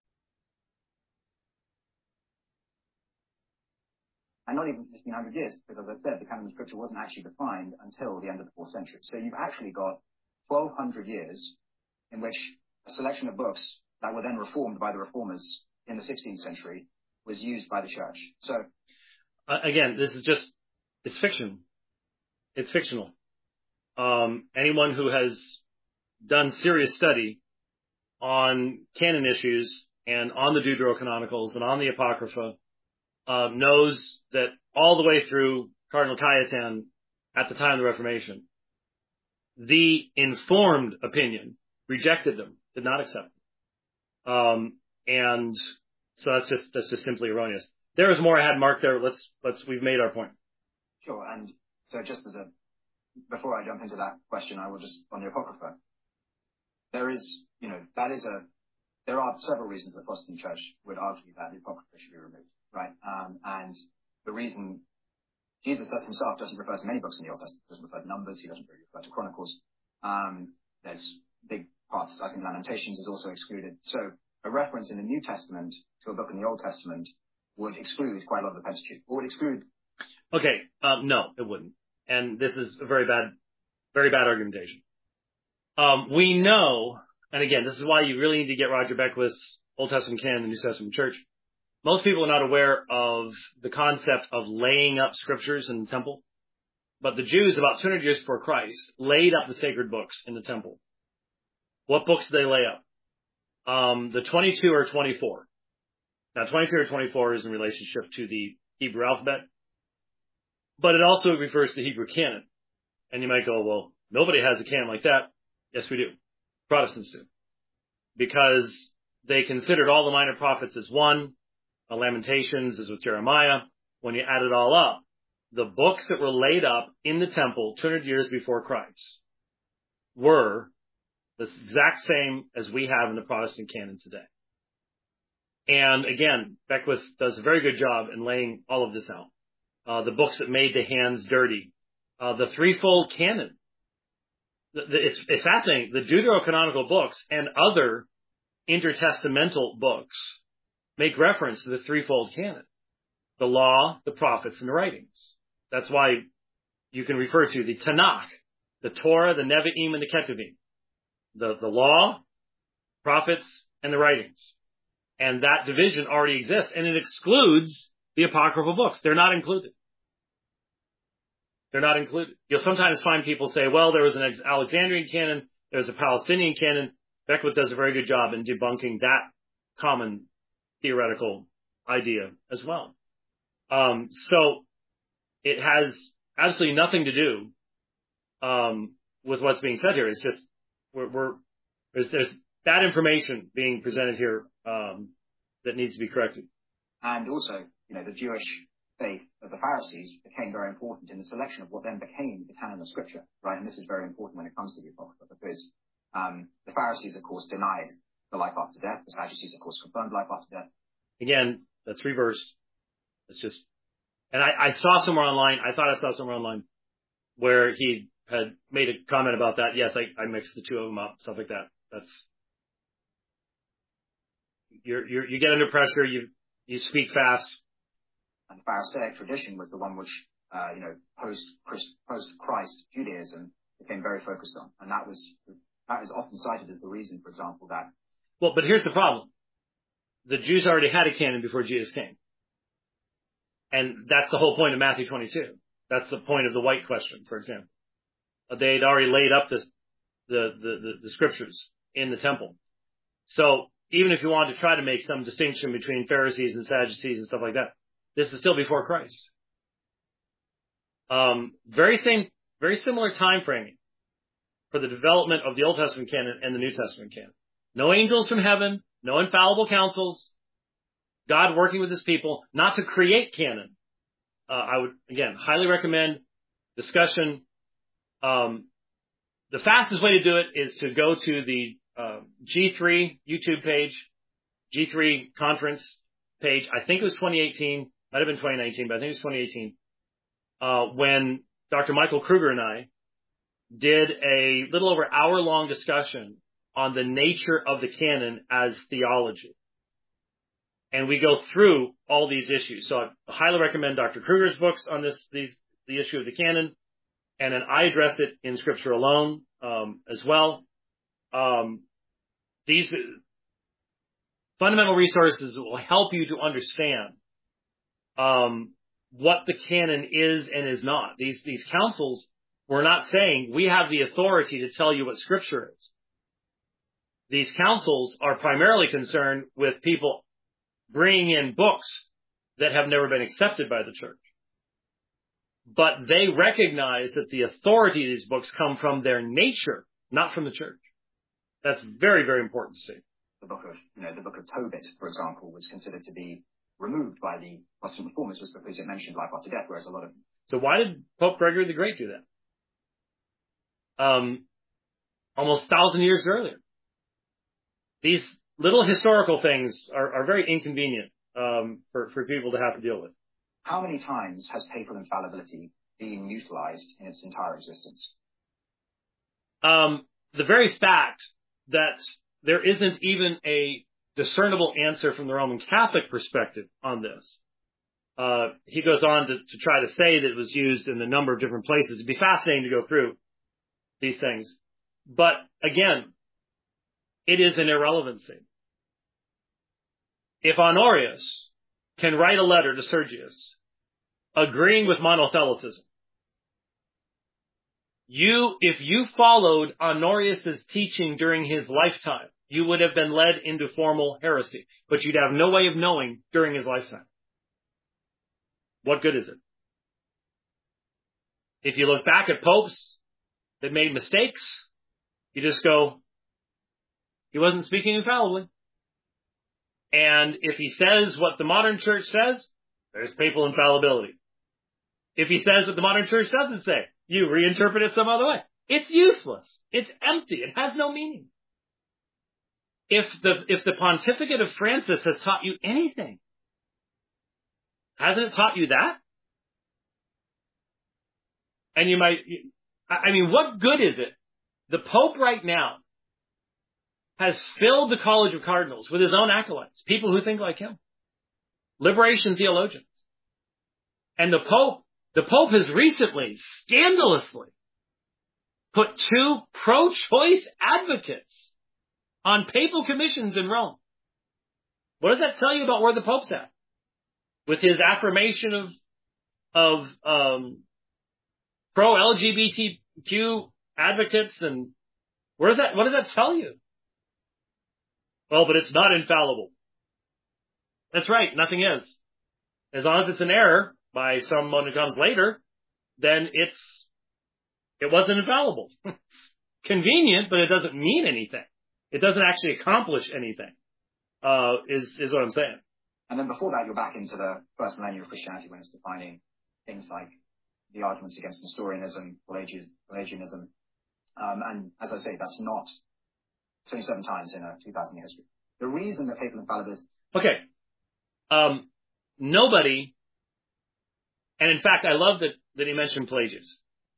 And not even 1,500 years, because as I said, the canon of Scripture wasn't actually defined until the end of the 4th century. So you've actually got 1,200 years in which a selection of books that were then reformed by the reformers in the 16th century was used by the church. So again, this is it's fiction. It's fictional. Anyone who has done serious study on canon issues and on the Deuterocanonicals and on the Apocrypha knows that all the way through Cardinal Cajetan at the time of the Reformation, the informed opinion rejected them, did not accept them. And so that's just simply erroneous. There was more I had marked there. We've made our point. Sure. And so just before I jump into that question, I will just, on the Apocrypha, there are several reasons the Protestant Church would argue that the Apocrypha should be removed, right? And the reason Jesus himself doesn't refer to many books in the Old Testament, he doesn't refer to Numbers, he doesn't really refer to Chronicles. There's big parts, I think Lamentations is also excluded. So a reference in the New Testament to a book in the Old Testament would exclude quite a lot of the Pentateuch, or would exclude. Okay, no, it wouldn't. And this is a very bad argumentation. We know, and again, this is why you really need to get Roger Beckwith's Old Testament Canon and New Testament Church. Most people are not aware of the concept of laying up scriptures in the temple. But the Jews, about 200 years before Christ, laid up the sacred books in the temple. What books did they lay up? The 22 or 24. Now, 22 or 24 is in relationship to the Hebrew alphabet. But it also refers to the Hebrew canon. And you might go, well, nobody has a canon like that. Yes, we do. Protestants do. Because they considered all the minor prophets as one. Lamentations is with Jeremiah. When you add it all up, the books that were laid up in the temple 200 years before Christ were the exact same as we have in the Protestant canon today. And again, Beckwith does a very good job in laying all of this out. The books that made the hands dirty. The threefold canon. It's fascinating. The Deuterocanonical books and other intertestamental books make reference to the threefold canon. The law, the prophets, and the writings. That's why you can refer to the Tanakh, the Torah, the Nevi'im, and the Ketuvim. The law, prophets, and the writings. And that division already exists, and it excludes the apocryphal books. They're not included. They're not included. You'll sometimes find people say, well, there was an Alexandrian canon, there's a Palestinian canon. Beckwith does a very good job in debunking that common theoretical idea as well. So it has absolutely nothing to do with what's being said here. It's just there's bad information being presented here that needs to be corrected. And also, the Jewish faith of the Pharisees became very important in the selection of what then became the canon of Scripture, right? And this is very important when it comes to the Apocrypha, because the Pharisees, of course, denied the life after death. The Sadducees, of course, confirmed life after death. Again, that's reversed. It's just, and I saw somewhere online, I thought I saw somewhere online where he had made a comment about that. Yes, I mixed the two of them up, stuff like that. That's, you get under pressure, you speak fast. And the Pharisaic tradition was the one which, post-Christ Judaism became very focused on. And that is often cited as the reason, for example, that. Well, but here's the problem. The Jews already had a canon before Jesus came. And that's the whole point of Matthew 22. That's the point of the white question, for example. They had already laid up the scriptures in the temple. So even if you want to try to make some distinction between Pharisees and Sadducees and stuff like that, this is still before Christ. Very similar time framing for the development of the Old Testament canon and the New Testament canon. No angels from heaven, no infallible councils, God working with his people, not to create canon. I would, again, highly recommend discussion the fastest way to do it is to go to the G3 YouTube page, G3 conference page. I think it was 2018, might have been 2019, but I think it was 2018, when Dr. Michael Kruger and I did a little over hour-long discussion on the nature of the canon as theology. And we go through all these issues. So I highly recommend Dr. Kruger's books on the issue of the canon. And then I address it in Scripture Alone, as well. These fundamental resources will help you to understand, what the canon is and is not. These councils were not saying we have the authority to tell you what Scripture is. These councils are primarily concerned with people bringing in books that have never been accepted by the church. But they recognize that the authority of these books come from their nature, not from the church. That's very, very important to see. The book of Tobit, for example, was considered to be removed by the Protestant reformers just because it mentioned life after death, whereas a lot of... So why did Pope Gregory the Great do that? Almost 1,000 years earlier. These little historical things are very inconvenient, for people to have to deal with. How many times has papal infallibility been utilized in its entire existence? The very fact that there isn't even a discernible answer from the Roman Catholic perspective on this. He goes on to try to say that it was used in a number of different places. It'd be fascinating to go through these things. But again, it is an irrelevancy. If Honorius can write a letter to Sergius agreeing with monothelitism, if you followed Honorius's teaching during his lifetime, you would have been led into formal heresy, but you'd have no way of knowing during his lifetime. What good is it? If you look back at popes that made mistakes, you just go, he wasn't speaking infallibly. And if he says what the modern church says, there's papal infallibility. If he says what the modern church doesn't say, you reinterpret it some other way. It's useless. It's empty. It has no meaning. If the pontificate of Francis has taught you anything, hasn't it taught you that? And what good is it? The Pope right now has filled the College of Cardinals with his own acolytes, people who think like him, liberation theologians. And the Pope has recently, scandalously, put 2 pro-choice advocates on papal commissions in Rome. What does that tell you about where the Pope's at? With his affirmation of pro-LGBTQ advocates, and what does that tell you? Well, but it's not infallible. That's right, nothing is. As long as it's an error by someone who comes later, then it wasn't infallible. Convenient, but it doesn't mean anything. It doesn't actually accomplish anything, is what I'm saying. And then before that, you're back into the first millennium of Christianity when it's defining things like the arguments against Nestorianism, Pelagianism. And as I say, that's not 27 times in a 2,000 year history. The reason that papal infallibility... Okay. Nobody, and in fact, I love that he mentioned Pelagius.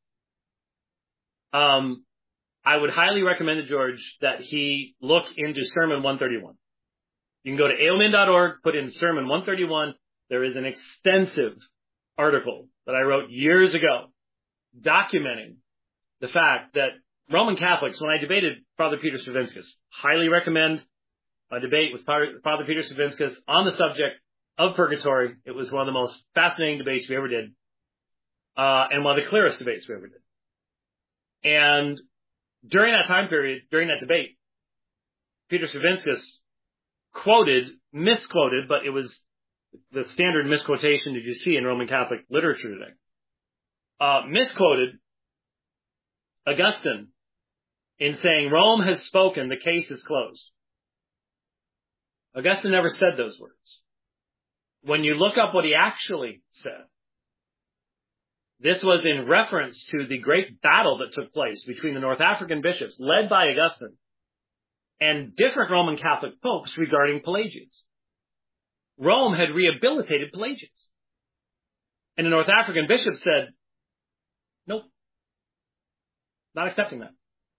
I would highly recommend to George that he look into Sermon 131. You can go to aomin.org, put in Sermon 131. There is an extensive article that I wrote years ago documenting the fact that Roman Catholics, when I debated Father Peter Stravinskas, highly recommend a debate with Father Peter Stravinskas on the subject of purgatory. It was one of the most fascinating debates we ever did, and one of the clearest debates we ever did. And during that time period, during that debate, Peter Stravinskas misquoted, but it was the standard misquotation that you see in Roman Catholic literature today, misquoted Augustine in saying, Rome has spoken, the case is closed. Augustine never said those words. When you look up what he actually said, This was in reference to the great battle that took place between the North African bishops, led by Augustine, and different Roman Catholic popes regarding Pelagians. Rome had rehabilitated Pelagians. And the North African bishops said, nope, not accepting that.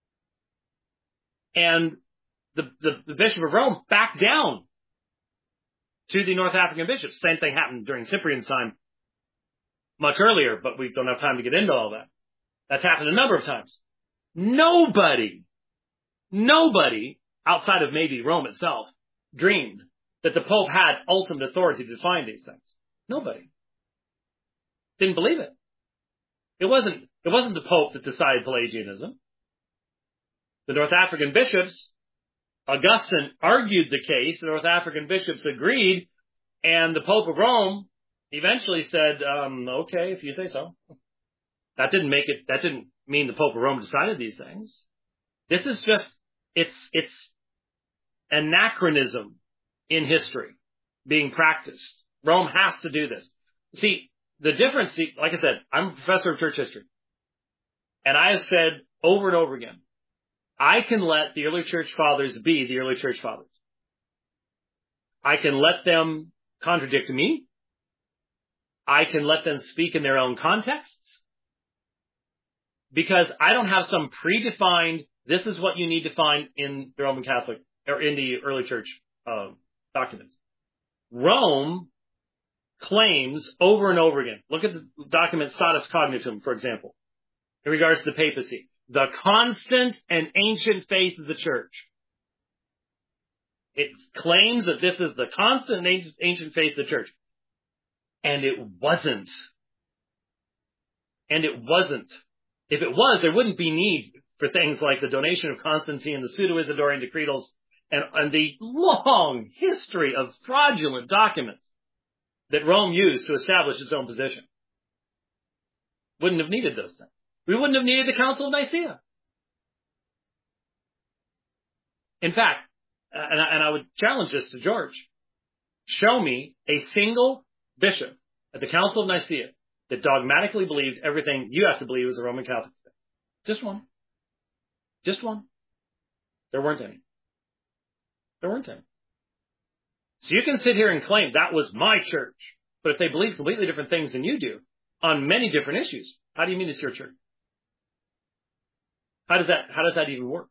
And the Bishop of Rome backed down to the North African bishops. Same thing happened during Cyprian's time much earlier, but we don't have time to get into all that. That's happened a number of times. Nobody outside of maybe Rome itself dreamed that the Pope had ultimate authority to define these things. Nobody. Didn't believe it. It wasn't the Pope that decided Pelagianism. The North African bishops, Augustine argued the case, the North African bishops agreed, and the Pope of Rome eventually said, okay, if you say so. That didn't mean the Pope of Rome decided these things. This is just, it's anachronism in history being practiced. Rome has to do this. See, the difference, like I said, I'm a professor of church history. And I have said over and over again, I can let the early church fathers be the early church fathers. I can let them contradict me. I can let them speak in their own contexts. Because I don't have some predefined, this is what you need to find in the Roman Catholic, or in the early church documents. Rome claims over and over again. Look at the document Satis Cognitum, for example, in regards to the papacy. The constant and ancient faith of the church. It claims that this is the constant and ancient faith of the church. And it wasn't. And it wasn't. If it was, there wouldn't be need for things like the donation of Constantine, the pseudo-Isidorian decretals, and the long history of fraudulent documents that Rome used to establish its own position. Wouldn't have needed those things. We wouldn't have needed the Council of Nicaea. In fact, and I would challenge this to George, show me a single bishop at the Council of Nicaea that dogmatically believed everything you have to believe as a Roman Catholic. Just one. Just one. There weren't any. There weren't any. So you can sit here and claim that was my church, but if they believe completely different things than you do on many different issues, how do you mean it's your church? How does that even work?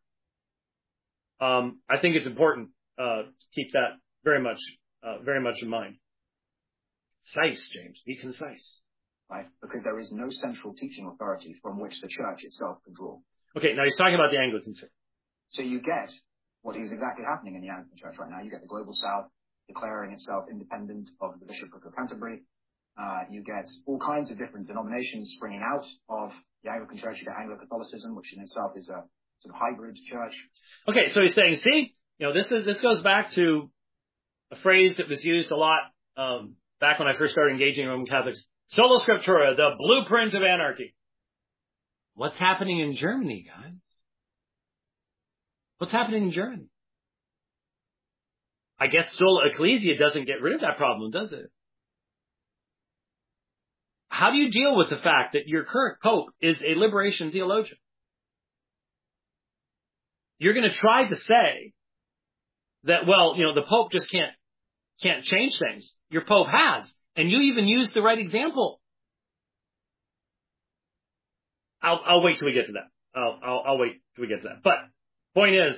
I think it's important to keep that very much in mind. Concise, James. Be concise. Right? Because there is no central teaching authority from which the church itself can draw. Okay, now he's talking about the Anglicans here. So you get what is exactly happening in the Anglican Church right now. You get the Global South declaring itself independent of the Bishopric of Canterbury. You get all kinds of different denominations springing out of the Anglican Church. You get Anglo-Catholicism, which in itself is a sort of hybrid church. Okay, so he's saying, see, this goes back to a phrase that was used a lot back when I first started engaging Roman Catholics. Sola Scriptura, the blueprint of anarchy. What's happening in Germany, guys? What's happening in Germany? I guess Sola Ecclesia doesn't get rid of that problem, does it? How do you deal with the fact that your current Pope is a liberation theologian? You're going to try to say that, well, the Pope just can't change things. Your Pope has. And you even used the right example. I'll wait till we get to that. I'll wait till we get to that. But point is,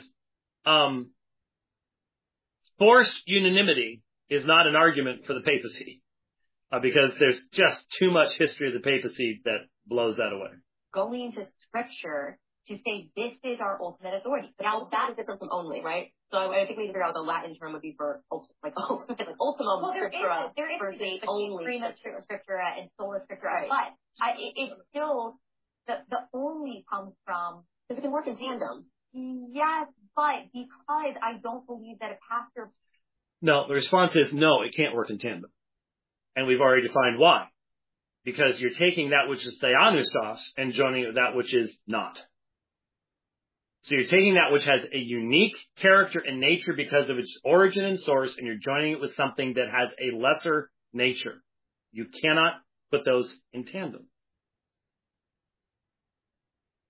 forced unanimity is not an argument for the papacy, because there's just too much history of the papacy that blows that away. Going into Scripture to say this is our ultimate authority. But now that is different from only, right? So I think we need to figure out what the Latin term would be for ultimum scriptura. There is a debate between prima scriptura and sola scriptura, right. But it's still the only comes from because it can work in tandem. Yes, but because I don't believe that a pastor. No, the response is no, it can't work in tandem, and we've already defined why. Because you're taking that which is theanustos and joining it with that which is not. So you're taking that which has a unique character and nature because of its origin and source, and you're joining it with something that has a lesser nature. You cannot put those in tandem.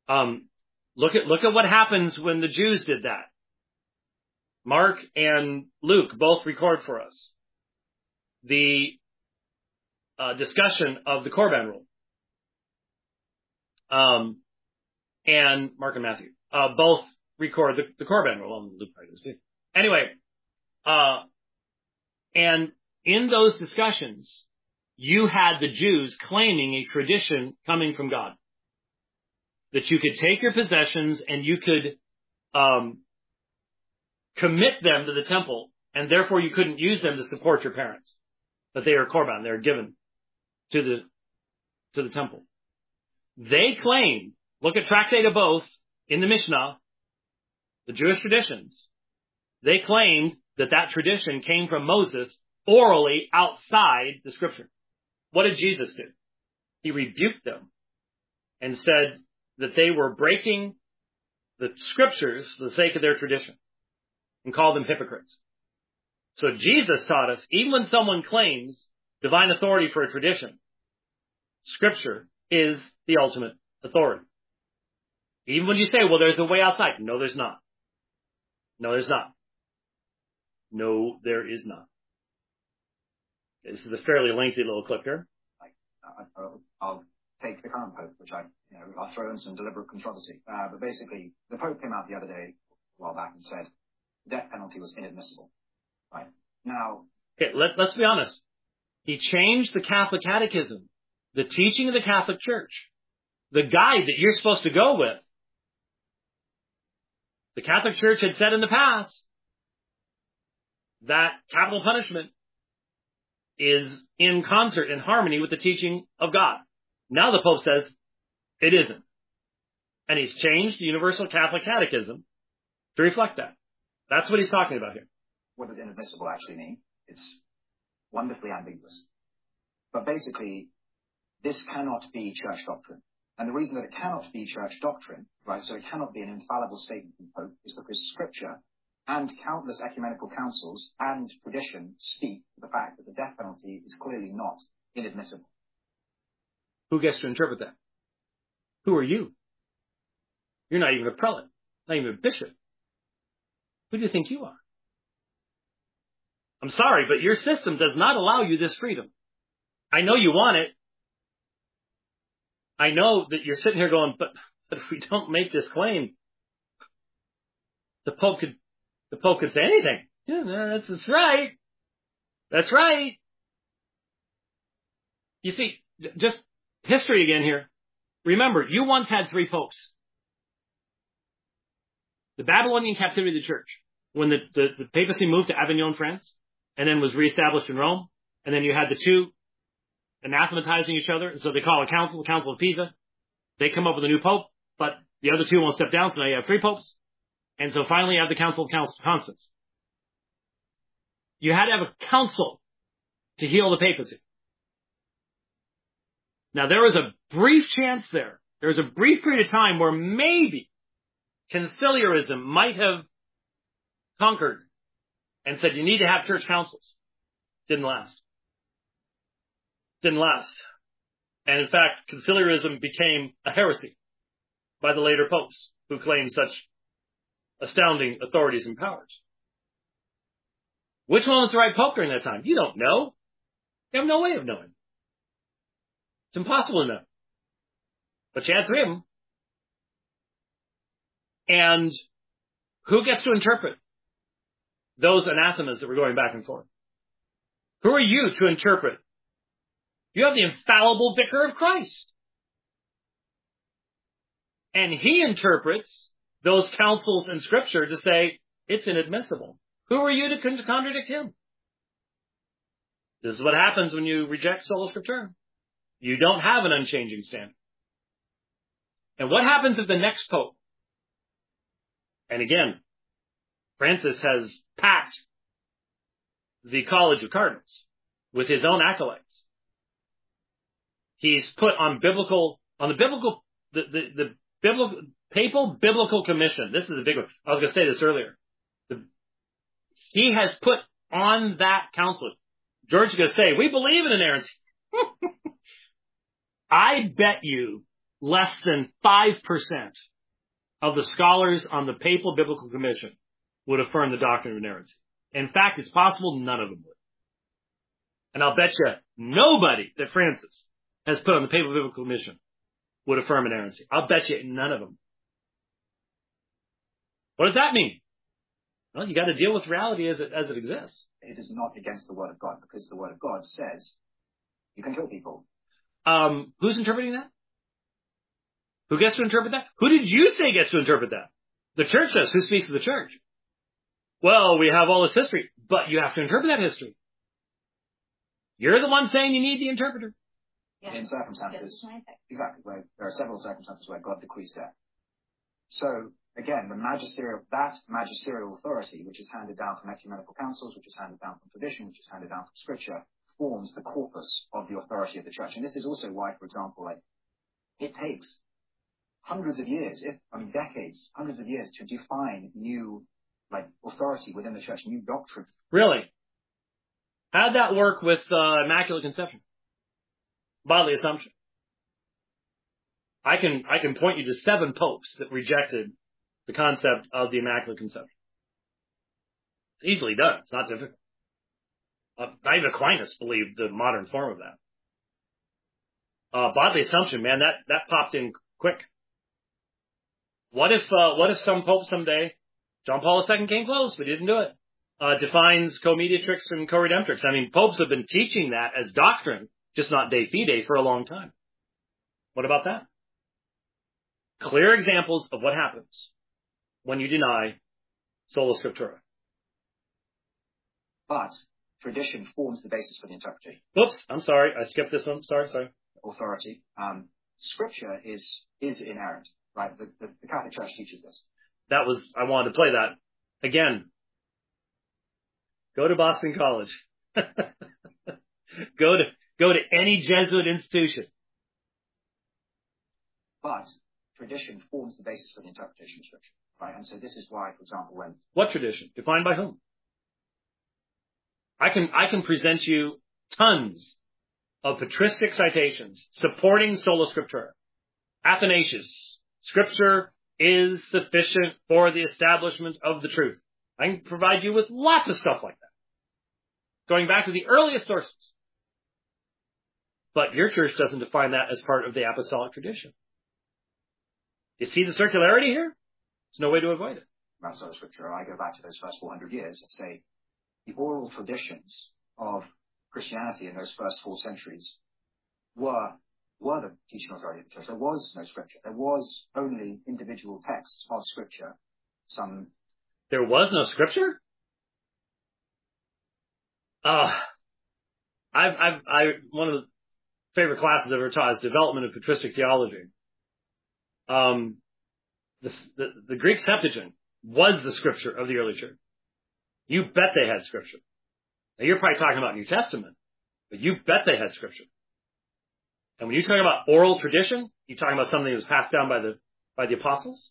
Look at what happens when the Jews did that. Mark and Luke both record for us the discussion of the Corban rule. And Mark and Matthew both record the Corban rule. Luke probably does too. Anyway, and in those discussions, you had the Jews claiming a tradition coming from God. That you could take your possessions and you could commit them to the temple, and therefore you couldn't use them to support your parents. That they are Korban, they are given to the temple. They claimed, look at Tractate of Both in the Mishnah, the Jewish traditions. They claimed that tradition came from Moses orally outside the scripture. What did Jesus do? He rebuked them and said that they were breaking the scriptures for the sake of their tradition and called them hypocrites. So Jesus taught us, even when someone claims divine authority for a tradition, scripture is the ultimate authority. Even when you say, well, there's a way outside. No, there's not. No, there's not. No, there is not. This is a fairly lengthy little clip here. I'll take the current Pope, which I'll throw in some deliberate controversy. But basically, the Pope came out the other day, a while back, and said the death penalty was inadmissible. Right. Now, okay, let's be honest. He changed the Catholic Catechism, the teaching of the Catholic Church, the guide that you're supposed to go with. The Catholic Church had said in the past that capital punishment is in concert, in harmony with the teaching of God. Now the Pope says it isn't. And he's changed the Universal Catholic Catechism to reflect that. That's what he's talking about here. What does inadmissible actually mean? It's wonderfully ambiguous. But basically, this cannot be church doctrine. And the reason that it cannot be church doctrine, right, so it cannot be an infallible statement from the Pope, is because Scripture and countless ecumenical councils and tradition speak to the fact that the death penalty is clearly not inadmissible. Who gets to interpret that? Who are you? You're not even a prelate, not even a bishop. Who do you think you are? I'm sorry, but your system does not allow you this freedom. I know you want it. I know that you're sitting here going, but if we don't make this claim, the Pope could say anything. Yeah, that's right. That's right. You see, just history again here. Remember, you once had 3 popes. The Babylonian captivity of the church, when the papacy moved to Avignon, France, and then was reestablished in Rome, and then you had the 2 anathematizing each other, and so they call a council, the Council of Pisa. They come up with a new pope, but the other 2 won't step down, so now you have 3 popes. And so finally you have the Council of Constance. You had to have a council to heal the papacy. Now there was a brief chance there. There was a brief period of time where maybe conciliarism might have conquered and said you need to have church councils. Didn't last. Didn't last. And in fact, conciliarism became a heresy by the later popes who claimed such astounding authorities and powers. Which one was the right pope during that time? You don't know. You have no way of knowing. It's impossible to know. But you had 3 of them. And who gets to interpret those anathemas that were going back and forth? Who are you to interpret? You have the infallible Vicar of Christ. And he interprets those councils in Scripture to say it's inadmissible. Who are you to contradict him? This is what happens when you reject sola scriptura. You don't have an unchanging standard. And what happens if the next pope, and again, Francis has packed the College of Cardinals with his own acolytes. He's put on the Papal Biblical Commission. This is a big one. I was going to say this earlier. He has put on that council. George is going to say, we believe in inerrancy. I bet you less than 5% of the scholars on the Papal Biblical Commission would affirm the doctrine of inerrancy. In fact, it's possible none of them would. And I'll bet you nobody that Francis has put on the Papal Biblical Commission would affirm inerrancy. I'll bet you none of them. What does that mean? Well, you got to deal with reality as it exists. It is not against the word of God, because the word of God says you can kill people. Who's interpreting that? Who gets to interpret that? Who did you say gets to interpret that? The church does. Who speaks of the church? Well, we have all this history, but you have to interpret that history. You're the one saying you need the interpreter. Yes. In circumstances, exactly, where there are several circumstances where God decrees death. So, again, the magisterial authority, which is handed down from ecumenical councils, which is handed down from tradition, which is handed down from scripture, forms the corpus of the authority of the church. And this is also why, for example, it takes hundreds of years, decades, hundreds of years to define new, authority within the church, new doctrine. Really? How'd that work with Immaculate Conception? Bodily assumption. I can point you to 7 popes that rejected the concept of the Immaculate Conception. It's easily done. It's not difficult. Not even Aquinas believed the modern form of that. Bodily assumption, man, that popped in quick. What if some pope someday, John Paul II came close, but he didn't do it, defines co-mediatrix and co-redemptrix? I mean, popes have been teaching that as doctrine, just not de fide, for a long time. What about that? Clear examples of what happens when you deny sola scriptura. But tradition forms the basis for the interpretation. Oops, I'm sorry. I skipped this one. Sorry. Authority. Scripture is inerrant, right? The Catholic Church teaches this. I wanted to play that. Again, go to Boston College. Go to any Jesuit institution. But tradition forms the basis for the interpretation of Scripture, right? And so this is why, for example, What tradition? Defined by whom? I can present you tons of patristic citations supporting sola scriptura. Athanasius, Scripture is sufficient for the establishment of the truth. I can provide you with lots of stuff like that, going back to the earliest sources. But your church doesn't define that as part of the apostolic tradition. You see the circularity here? There's no way to avoid it. About sola scriptura, I go back to those first 400 years and say the oral traditions of Christianity in those first 4 centuries were the teaching authority of the church. There was no scripture. There was only individual texts of scripture. There was no scripture? One of the favorite classes I've ever taught is Development of Patristic Theology. The Greek Septuagint was the scripture of the early church. You bet they had scripture. Now you're probably talking about New Testament, but you bet they had scripture. And when you talk about oral tradition, you're talking about something that was passed down by the apostles.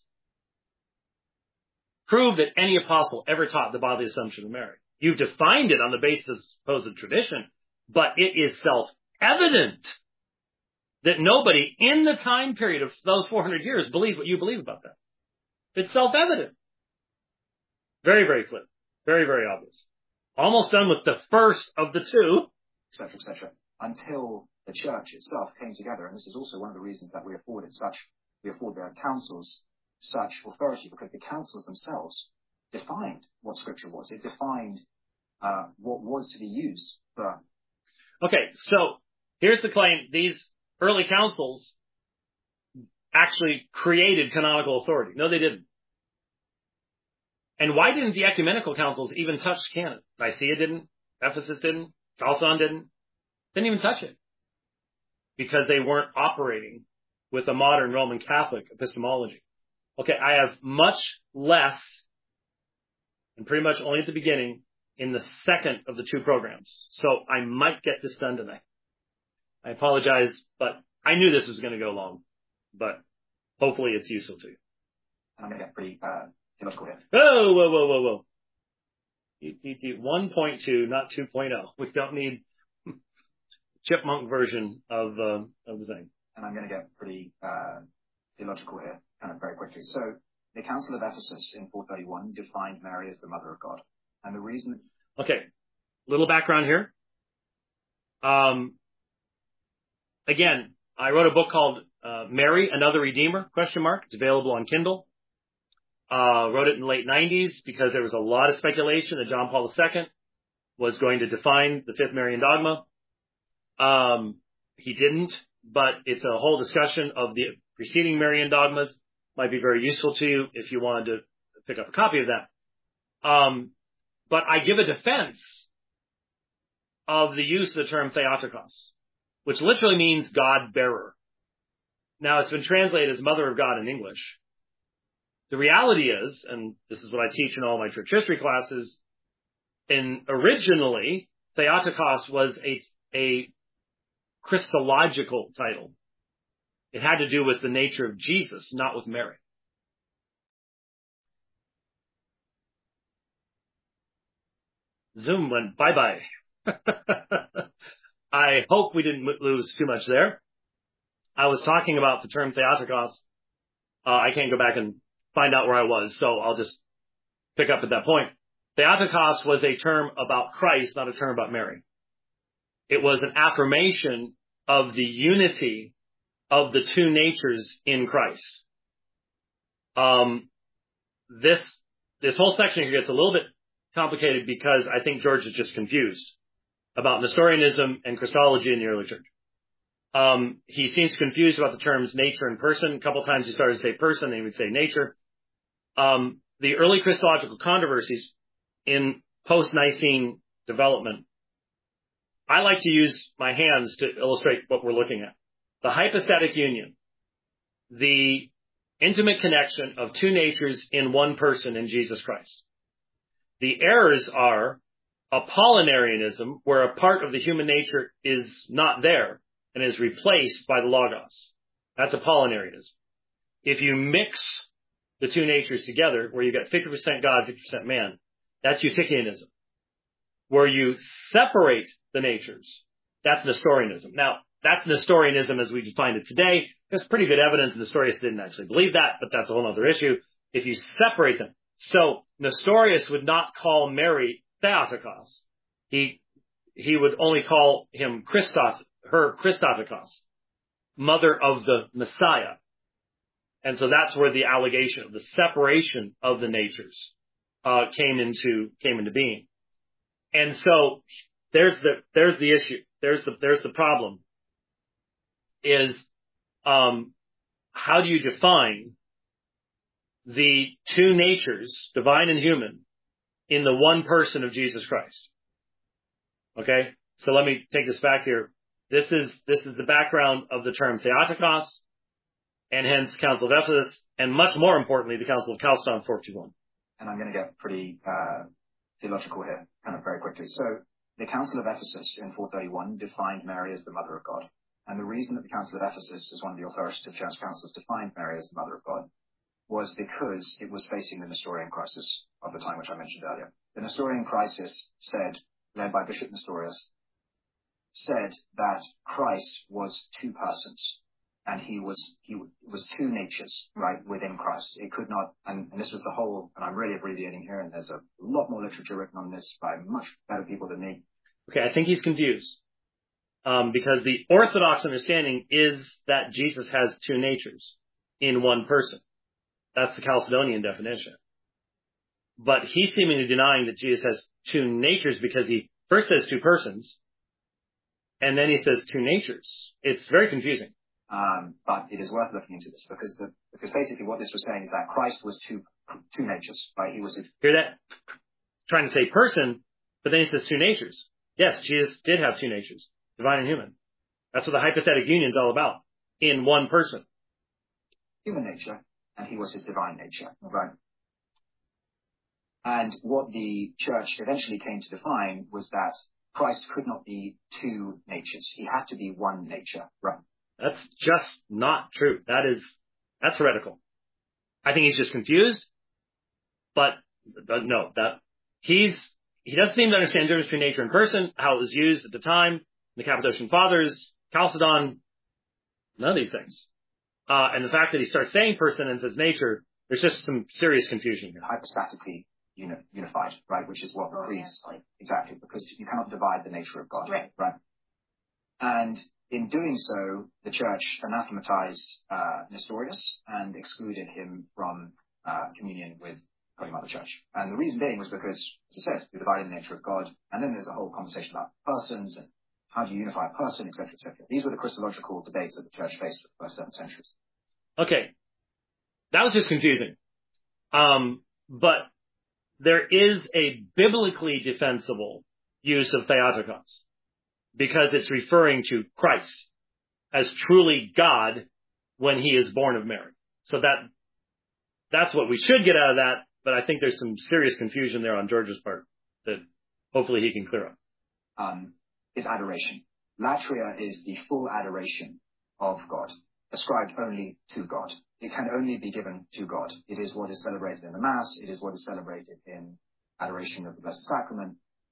Prove that any apostle ever taught the bodily assumption of Mary. You've defined it on the basis of supposed tradition, but it is self-evident that nobody in the time period of those 400 years believed what you believe about that. It's self-evident. Very, very clear. Very, very obvious. Almost done with the first of the 2. Et cetera, until the church itself came together. And this is also one of the reasons that we afford their councils such authority, because the councils themselves defined what scripture was. It defined what was to be used for. Okay, so here's the claim. These early councils actually created canonical authority. No, they didn't. And why didn't the ecumenical councils even touch canon? Nicaea didn't. Ephesus didn't. Chalcedon didn't. Didn't even touch it. Because they weren't operating with a modern Roman Catholic epistemology. Okay, I have much less, and pretty much only at the beginning, in the second of the 2 programs. So I might get this done tonight. I apologize, but I knew this was going to go long. But hopefully it's useful to you. I'm going to get pretty theological here. Whoa. You need 1.2, not 2.0. We don't need chipmunk version of the thing. And I'm going to get pretty theological here, kind of very quickly. So the Council of Ephesus in 431 defined Mary as the mother of God. And the reason... Okay, little background here. Again, I wrote a book called Mary, Another Redeemer, ? It's available on Kindle. Wrote it in the late 90s because there was a lot of speculation that John Paul II was going to define the fifth Marian dogma. He didn't, but it's a whole discussion of the preceding Marian dogmas. Might be very useful to you if you wanted to pick up a copy of that. But I give a defense of the use of the term Theotokos, which literally means God bearer. Now, it's been translated as Mother of God in English. The reality is, and this is what I teach in all my church history classes, originally, Theotokos was a Christological title. It had to do with the nature of Jesus, not with Mary. Zoom went bye-bye. I hope we didn't lose too much there. I was talking about the term Theotokos. I can't go back and find out where I was, so I'll just pick up at that point. Theotokos was a term about Christ, not a term about Mary. It was an affirmation of the unity of the two natures in Christ. This whole section here gets a little bit complicated because I think George is just confused about Nestorianism and Christology in the early church. He seems confused about the terms nature and person. A couple times he started to say person, then he would say nature. The early Christological controversies in post-Nicene development, I like to use my hands to illustrate what we're looking at. The hypostatic union, the intimate connection of two natures in one person in Jesus Christ. The errors are Apollinarianism, where a part of the human nature is not there and is replaced by the Logos. That's Apollinarianism. If you mix the two natures together, where you get 50% God, 50% man, that's Eutychianism. Where you separate the natures, that's Nestorianism. Now, that's Nestorianism as we define it today. There's pretty good evidence Nestorius didn't actually believe that, but that's a whole other issue. If you separate them. So, Nestorius would not call Mary Theotokos. He would only call him her Christotokos, mother of the Messiah. And so that's where the allegation of the separation of the natures came into being. And so there's the issue. There's the problem. Is how do you define the two natures, divine and human, in the one person of Jesus Christ? Okay, so let me take this back here. This is the background of the term Theotokos, and hence Council of Ephesus, and much more importantly, the Council of Chalcedon 421. And I'm going to get pretty theological here, kind of very quickly. So the Council of Ephesus in 431 defined Mary as the mother of God. And the reason that the Council of Ephesus, as one of the authoritative church councils, defined Mary as the mother of God was because it was facing the Nestorian crisis of the time which I mentioned earlier. The Nestorian crisis said, led by Bishop Nestorius, said that Christ was two persons, and he was two natures, right, within Christ. It could not, and this was the whole, and I'm really abbreviating here, and there's a lot more literature written on this by much better people than me. Okay, I think he's confused. Because the Orthodox understanding is that Jesus has two natures in one person. That's the Chalcedonian definition. But he's seemingly denying that Jesus has two natures because he first says two persons, and then he says two natures. It's very confusing. But it is worth looking into this because basically what this was saying is that Christ was two natures, right? He was hear that? Trying to say person, but then he says two natures. Yes, Jesus did have two natures, divine and human. That's what the hypostatic union is all about, in one person. Human nature, and he was his divine nature, right? And what the church eventually came to define was that Christ could not be two natures. He had to be one nature, right? That's just not true. That's heretical. I think he's just confused, but no, he doesn't seem to understand the difference between nature and person, how it was used at the time, the Cappadocian Fathers, Chalcedon, None of these things. And the fact that he starts saying person and says nature, there's just some serious confusion here. Hypostatically unified, right? Which is what the creeds, exactly, because you cannot divide the nature of God, right? And in doing so, the church anathematized Nestorius and excluded him from communion with Holy Mother Church. And the reason being was because, as I said, we divided the nature of God, and then there's a whole conversation about persons and how do you unify a person, etc., etc. These were the Christological debates that the church faced for the first 7 centuries. Okay. That was just confusing. But there is a biblically defensible use of Theotokos because it's referring to Christ as truly God when he is born of Mary. So that's what we should get out of that, but I think there's some serious confusion there on George's part that hopefully he can clear up. Is adoration. Latria is the full adoration of God, ascribed only to God. It can only be given to God. It is what is celebrated in the Mass. It is what is celebrated in adoration of the Blessed Sacrament.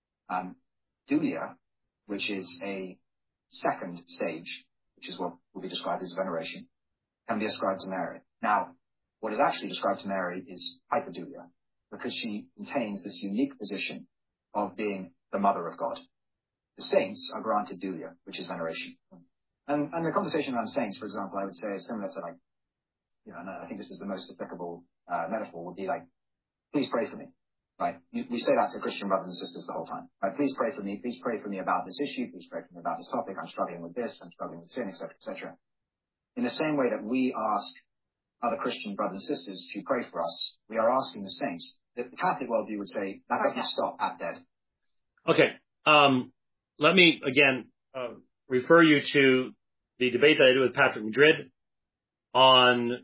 Dulia, which is a second stage, which is what will be described as veneration, can be ascribed to Mary. Now, what is actually described to Mary is hyperdulia, because she contains this unique position of being the mother of God. The saints are granted dulia, which is veneration. And the conversation around saints, for example, I would say is similar to like, and I think this is the most applicable metaphor, would be like, please pray for me, right? We say that to Christian brothers and sisters the whole time, right? Please pray for me. Please pray for me about this issue. Please pray for me about this topic. I'm struggling with this. I'm struggling with sin, etc., etc. In the same way that we ask other Christian brothers and sisters to pray for us, we are asking the saints. The Catholic worldview would say that doesn't stop at dead. Okay. Let me again refer you to the debate that I did with Patrick Madrid on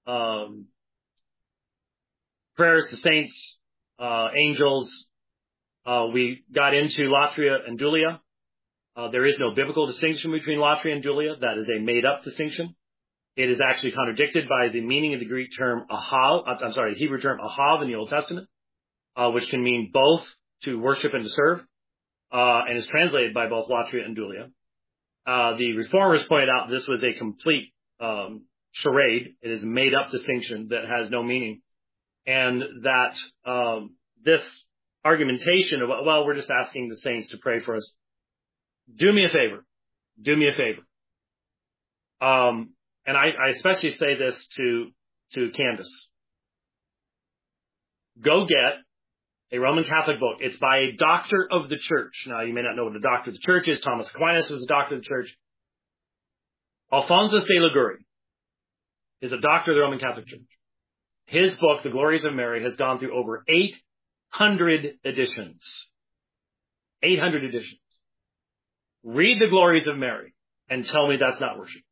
prayers to saints, angels. We got into latria and dulia. There is no biblical distinction between latria and dulia. That is a made-up distinction. It is actually contradicted by the meaning of the Greek term ahav, the Hebrew term ahav in the Old Testament, which can mean both to worship and to serve, and is translated by both latria and dulia. The reformers pointed out this was a complete charade. It is a made-up distinction that has no meaning, and that this argumentation of, well, we're just asking the saints to pray for us. Do me a favor. And I especially say this to Candace. Go get a Roman Catholic book. It's by a doctor of the church. Now, you may not know what a doctor of the church is. Thomas Aquinas was a doctor of the church. Alphonsus de Liguori is a doctor of the Roman Catholic Church. His book, The Glories of Mary, has gone through over 800 editions. 800 editions. Read The Glories of Mary and tell me that's not worship.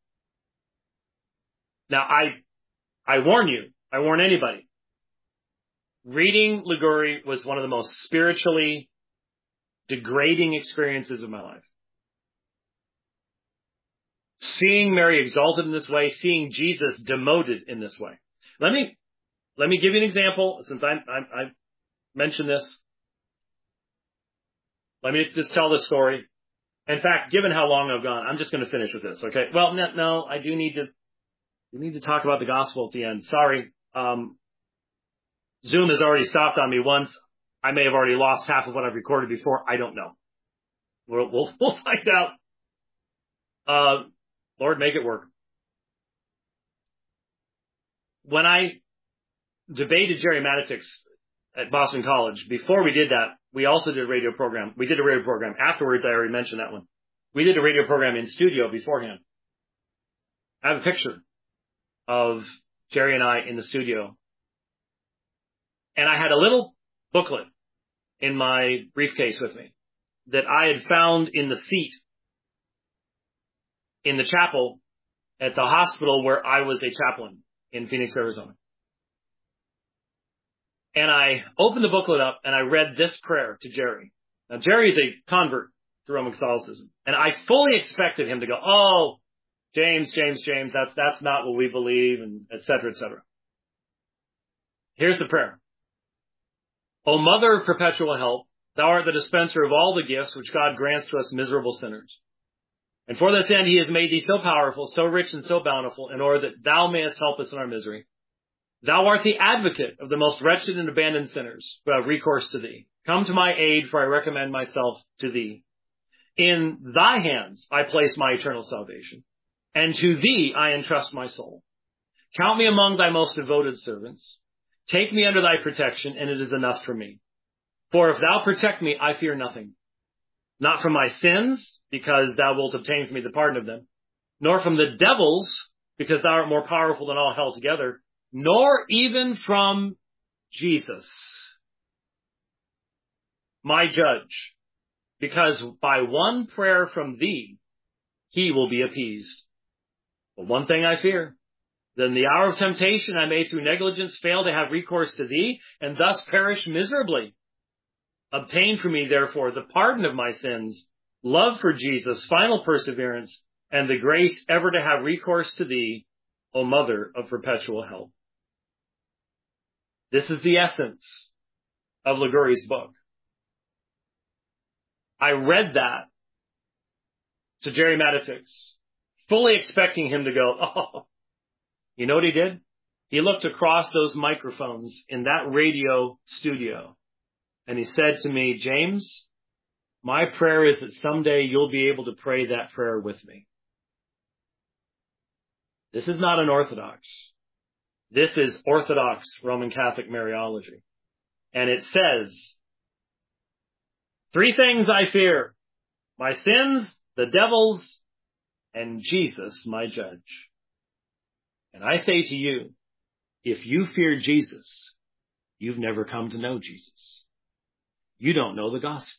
Now, I warn you, I warn anybody. Reading Liguori was one of the most spiritually degrading experiences of my life. Seeing Mary exalted in this way, seeing Jesus demoted in this way. Let me give you an example, since I mentioned this. Let me just tell this story. In fact, given how long I've gone, I'm just going to finish with this, okay? Well, no, I do need to talk about the gospel at the end. Sorry. Zoom has already stopped on me once. I may have already lost half of what I've recorded before. I don't know. We'll find out. Lord, make it work. When I debated Jerry Matitix at Boston College, before we did that, we also did a radio program. We did a radio program. Afterwards, I already mentioned that one. We did a radio program in studio beforehand. I have a picture of Jerry and I in the studio. And I had a little booklet in my briefcase with me that I had found in the seat in the chapel at the hospital where I was a chaplain in Phoenix, Arizona. And I opened the booklet up and I read this prayer to Jerry. Now, Jerry is a convert to Roman Catholicism. And I fully expected him to go, oh, James, that's not what we believe, and et cetera, et cetera. Here's the prayer. O Mother of perpetual help, thou art the dispenser of all the gifts which God grants to us miserable sinners. And for this end he has made thee so powerful, so rich and so bountiful, in order that thou mayest help us in our misery. Thou art the advocate of the most wretched and abandoned sinners who have recourse to thee. Come to my aid, for I recommend myself to thee. In thy hands I place my eternal salvation, and to thee I entrust my soul. Count me among thy most devoted servants. Take me under thy protection, and it is enough for me. For if thou protect me, I fear nothing. Not from my sins, because thou wilt obtain for me the pardon of them, nor from the devils, because thou art more powerful than all hell together, nor even from Jesus, my judge, because by one prayer from thee, he will be appeased. But one thing I fear, that in the hour of temptation I may through negligence fail to have recourse to thee, and thus perish miserably. Obtain for me, therefore, the pardon of my sins, love for Jesus, final perseverance, and the grace ever to have recourse to thee, O Mother of perpetual help. This is the essence of Liguori's book. I read that to Jerry Matitix, fully expecting him to go, oh, you know what he did? He looked across those microphones in that radio studio, and he said to me, James, my prayer is that someday you'll be able to pray that prayer with me. This is not unorthodox. This is Orthodox Roman Catholic Mariology. And it says, 3 things I fear: my sins, the devils, and Jesus, my judge. And I say to you, if you fear Jesus, you've never come to know Jesus. You don't know the gospel.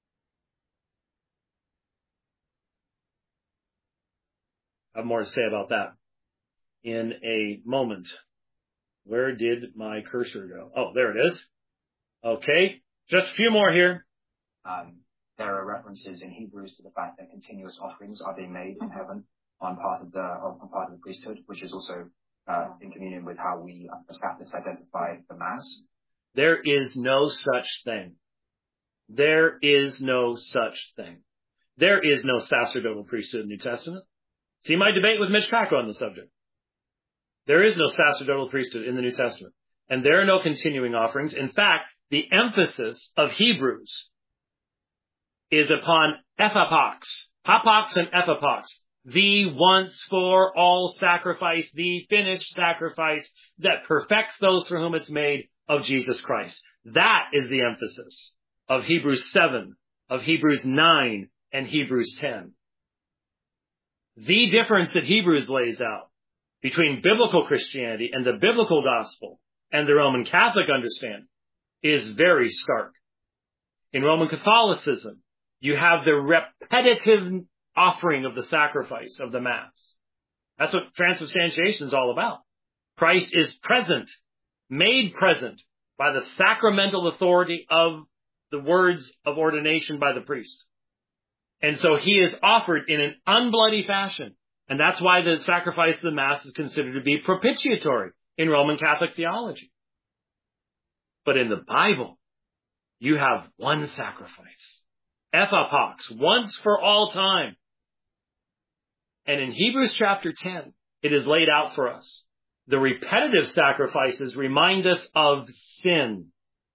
I have more to say about that in a moment. Where did my cursor go? Oh, there it is. Okay, just a few more here. There are references in Hebrews to the fact that continuous offerings are being made in heaven on part of the priesthood, which is also in communion with how we as Catholics identify the Mass. There is no such thing. There is no such thing. There is no sacerdotal priesthood in the New Testament. See my debate with Mitch Paco on the subject. There is no sacerdotal priesthood in the New Testament. And there are no continuing offerings. In fact, the emphasis of Hebrews is upon ephapox, hapox and ephapox, the once for all sacrifice, the finished sacrifice that perfects those for whom it's made, of Jesus Christ. That is the emphasis of Hebrews 7, of Hebrews 9, and Hebrews 10. The difference that Hebrews lays out between biblical Christianity and the biblical gospel and the Roman Catholic understanding is very stark. In Roman Catholicism, you have the repetitive offering of the sacrifice of the Mass. That's what transubstantiation is all about. Christ is present, made present by the sacramental authority of the words of ordination by the priest. And so he is offered in an unbloody fashion. And that's why the sacrifice of the Mass is considered to be propitiatory in Roman Catholic theology. But in the Bible, you have one sacrifice, ephapox, once for all time. And in Hebrews chapter 10, it is laid out for us. The repetitive sacrifices remind us of sin.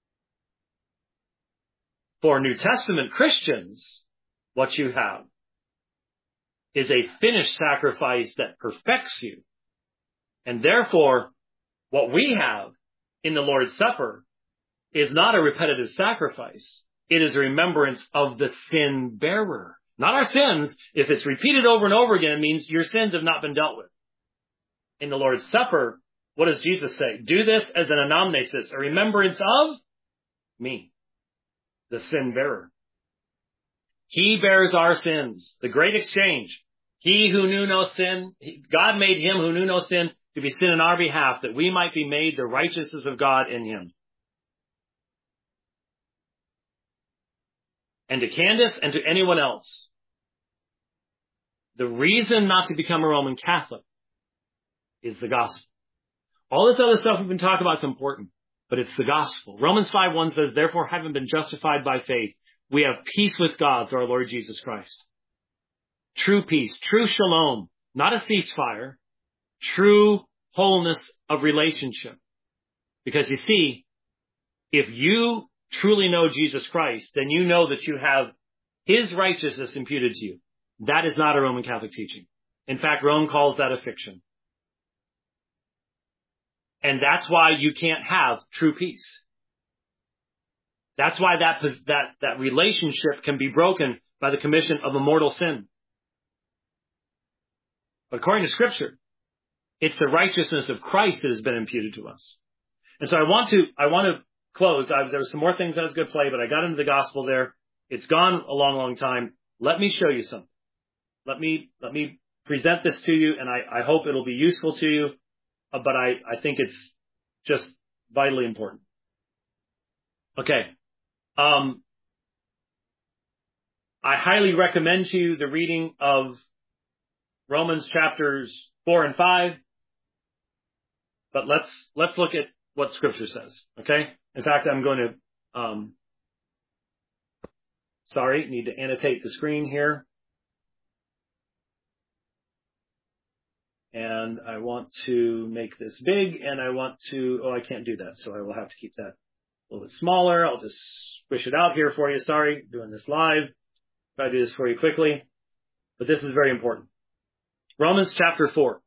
For New Testament Christians, what you have is a finished sacrifice that perfects you. And therefore, what we have in the Lord's Supper is not a repetitive sacrifice. It is a remembrance of the sin bearer. Not our sins. If it's repeated over and over again, it means your sins have not been dealt with. In the Lord's Supper, what does Jesus say? Do this as an anamnesis, a remembrance of me, the sin bearer. He bears our sins, the great exchange. He who knew no sin, God made him who knew no sin to be sin in our behalf, that we might be made the righteousness of God in him. And to Candace and to anyone else, the reason not to become a Roman Catholic is the gospel. All this other stuff we've been talking about is important, but it's the gospel. Romans 5:1 says, therefore, having been justified by faith, we have peace with God through our Lord Jesus Christ. true peace, true shalom, not a ceasefire, true wholeness of relationship. Because you see, if you truly know Jesus Christ, then you know that you have his righteousness imputed to you. That is not a Roman Catholic teaching. In fact, Rome calls that a fiction. And that's why you can't have true peace. That's why that relationship can be broken by the commission of a mortal sin. But according to Scripture, it's the righteousness of Christ that has been imputed to us. And so I want to close. There were some more things I was going to play, but I got into the gospel there. It's gone a long, long time. Let me show you something. Let me present this to you, and I hope it'll be useful to you, but I think it's just vitally important. Okay. I highly recommend to you the reading of Romans chapters 4 and 5. But let's look at what Scripture says. Okay? In fact, I'm going to need to annotate the screen here. And I want to make this big, and I can't do that, so I will have to keep that a little bit smaller. I'll just squish it out here for you. Sorry, doing this live. Try to do this for you quickly. But this is very important. Romans chapter 4.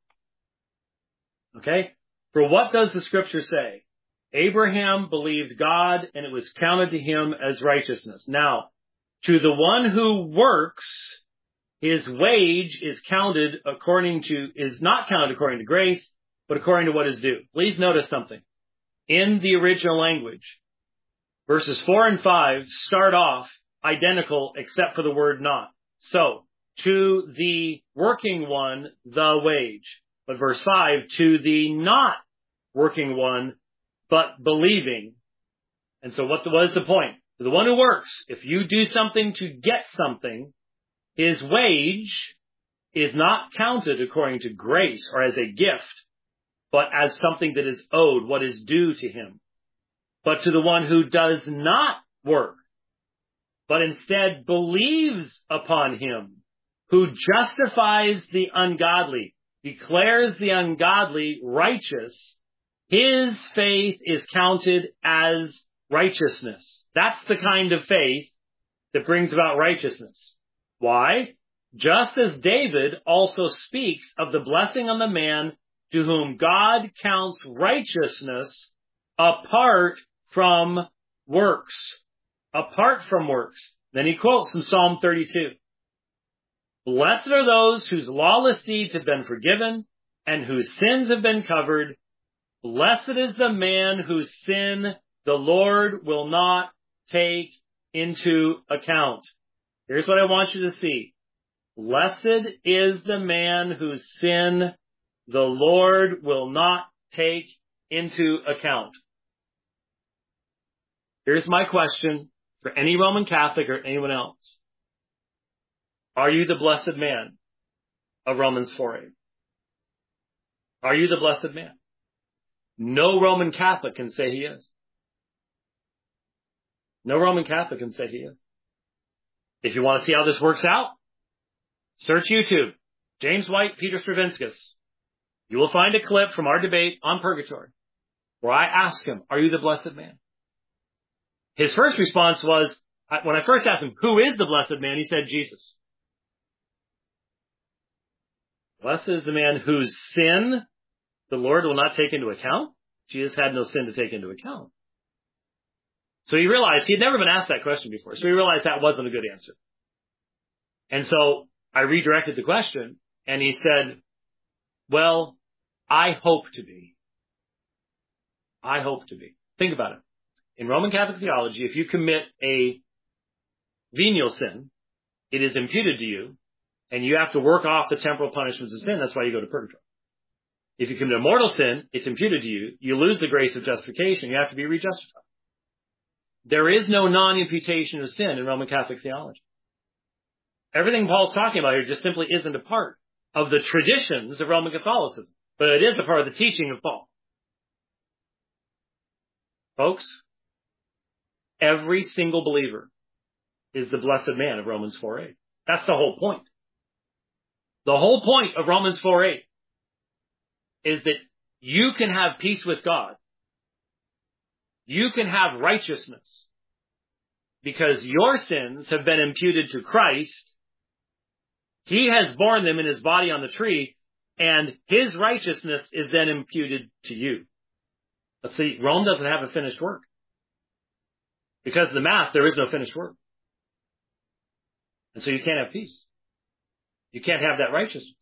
Okay? For what does the Scripture say? Abraham believed God, and it was counted to him as righteousness. Now, to the one who works, his wage is not counted according to grace, but according to what is due. Please notice something. In the original language, verses 4 and 5 start off identical except for the word not. So, to the working one, the wage. But verse 5, to the not working one, but believing. And so what is the point? To the one who works, if you do something to get something, his wage is not counted according to grace or as a gift, but as something that is owed, what is due to him. But to the one who does not work, but instead believes upon him, who justifies the ungodly, declares the ungodly righteous, his faith is counted as righteousness. That's the kind of faith that brings about righteousness. Why? Just as David also speaks of the blessing on the man to whom God counts righteousness apart from works. Apart from works. Then he quotes from Psalm 32. Blessed are those whose lawless deeds have been forgiven and whose sins have been covered. Blessed is the man whose sin the Lord will not take into account. Here's what I want you to see. Blessed is the man whose sin the Lord will not take into account. Here's my question for any Roman Catholic or anyone else. Are you the blessed man of Romans 4:8? Are you the blessed man? No Roman Catholic can say he is. No Roman Catholic can say he is. If you want to see how this works out, search YouTube. James White, Peter Stravinskas. You will find a clip from our debate on purgatory where I asked him, are you the blessed man? His first response was, when I first asked him, who is the blessed man? He said, Jesus. Blessed is the man whose sin the Lord will not take into account. Jesus had no sin to take into account. So he realized he had never been asked that question before. So he realized that wasn't a good answer. And so I redirected the question and he said, well, I hope to be. I hope to be. Think about it. In Roman Catholic theology, if you commit a venial sin, it is imputed to you and you have to work off the temporal punishments of sin. That's why you go to purgatory. If you commit a mortal sin, it's imputed to you. You lose the grace of justification. You have to be rejustified. There is no non-imputation of sin in Roman Catholic theology. Everything Paul's talking about here just simply isn't a part of the traditions of Roman Catholicism, but it is a part of the teaching of Paul. Folks, every single believer is the blessed man of Romans 4:8. That's the whole point. The whole point of Romans 4:8 is that you can have peace with God. You can have righteousness because your sins have been imputed to Christ. He has borne them in his body on the tree, and his righteousness is then imputed to you. But see, Rome doesn't have a finished work. Because of the math, there is no finished work. And so you can't have peace. You can't have that righteousness.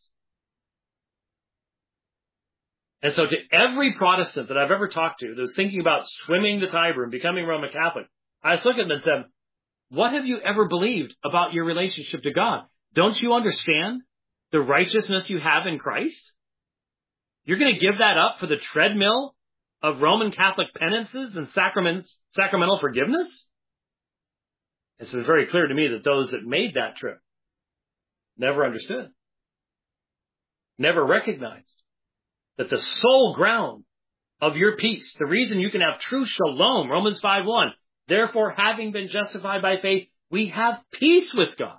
And so to every Protestant that I've ever talked to that was thinking about swimming the Tiber and becoming Roman Catholic, I just looked at them and said, what have you ever believed about your relationship to God? Don't you understand the righteousness you have in Christ? You're going to give that up for the treadmill of Roman Catholic penances and sacramental forgiveness? It's been very clear to me that those that made that trip never understood, never recognized that the sole ground of your peace, the reason you can have true shalom, Romans 5:1, therefore having been justified by faith, we have peace with God.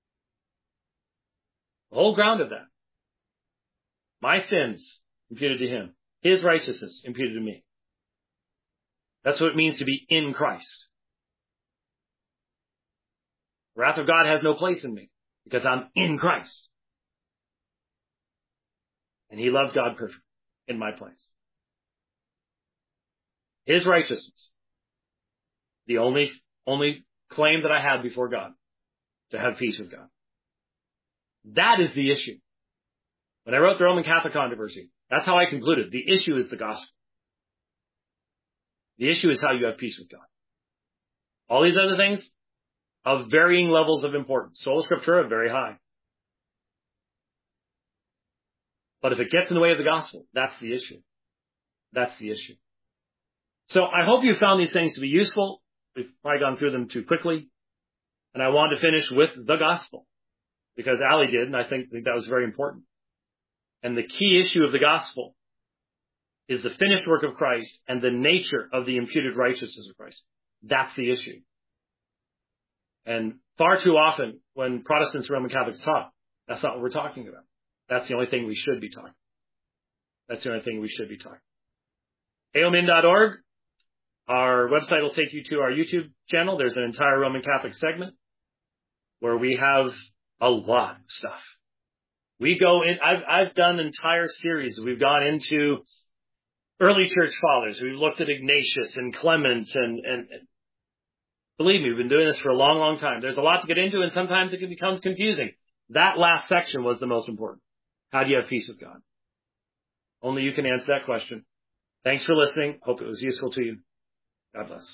The whole ground of that. My sins imputed to him. His righteousness imputed to me. That's what it means to be in Christ. The wrath of God has no place in me because I'm in Christ. And he loved God perfectly in my place. His righteousness. The only claim that I have before God to have peace with God. That is the issue. When I wrote the Roman Catholic Controversy, that's how I concluded. The issue is the gospel. The issue is how you have peace with God. All these other things of varying levels of importance. Sola Scriptura, very high. But if it gets in the way of the gospel, that's the issue. That's the issue. So I hope you found these things to be useful. We've probably gone through them too quickly. And I wanted to finish with the gospel because Ali did, and I think that was very important. And the key issue of the gospel is the finished work of Christ and the nature of the imputed righteousness of Christ. That's the issue. And far too often when Protestants and Roman Catholics talk, that's not what we're talking about. That's the only thing we should be talking. That's the only thing we should be talking. aomin.org. Our website will take you to our YouTube channel. There's an entire Roman Catholic segment where we have a lot of stuff. We go in, I've done an entire series. We've gone into early church fathers. We've looked at Ignatius and Clement and believe me, we've been doing this for a long, long time. There's a lot to get into and sometimes it can become confusing. That last section was the most important. How do you have peace with God? Only you can answer that question. Thanks for listening. Hope it was useful to you. God bless.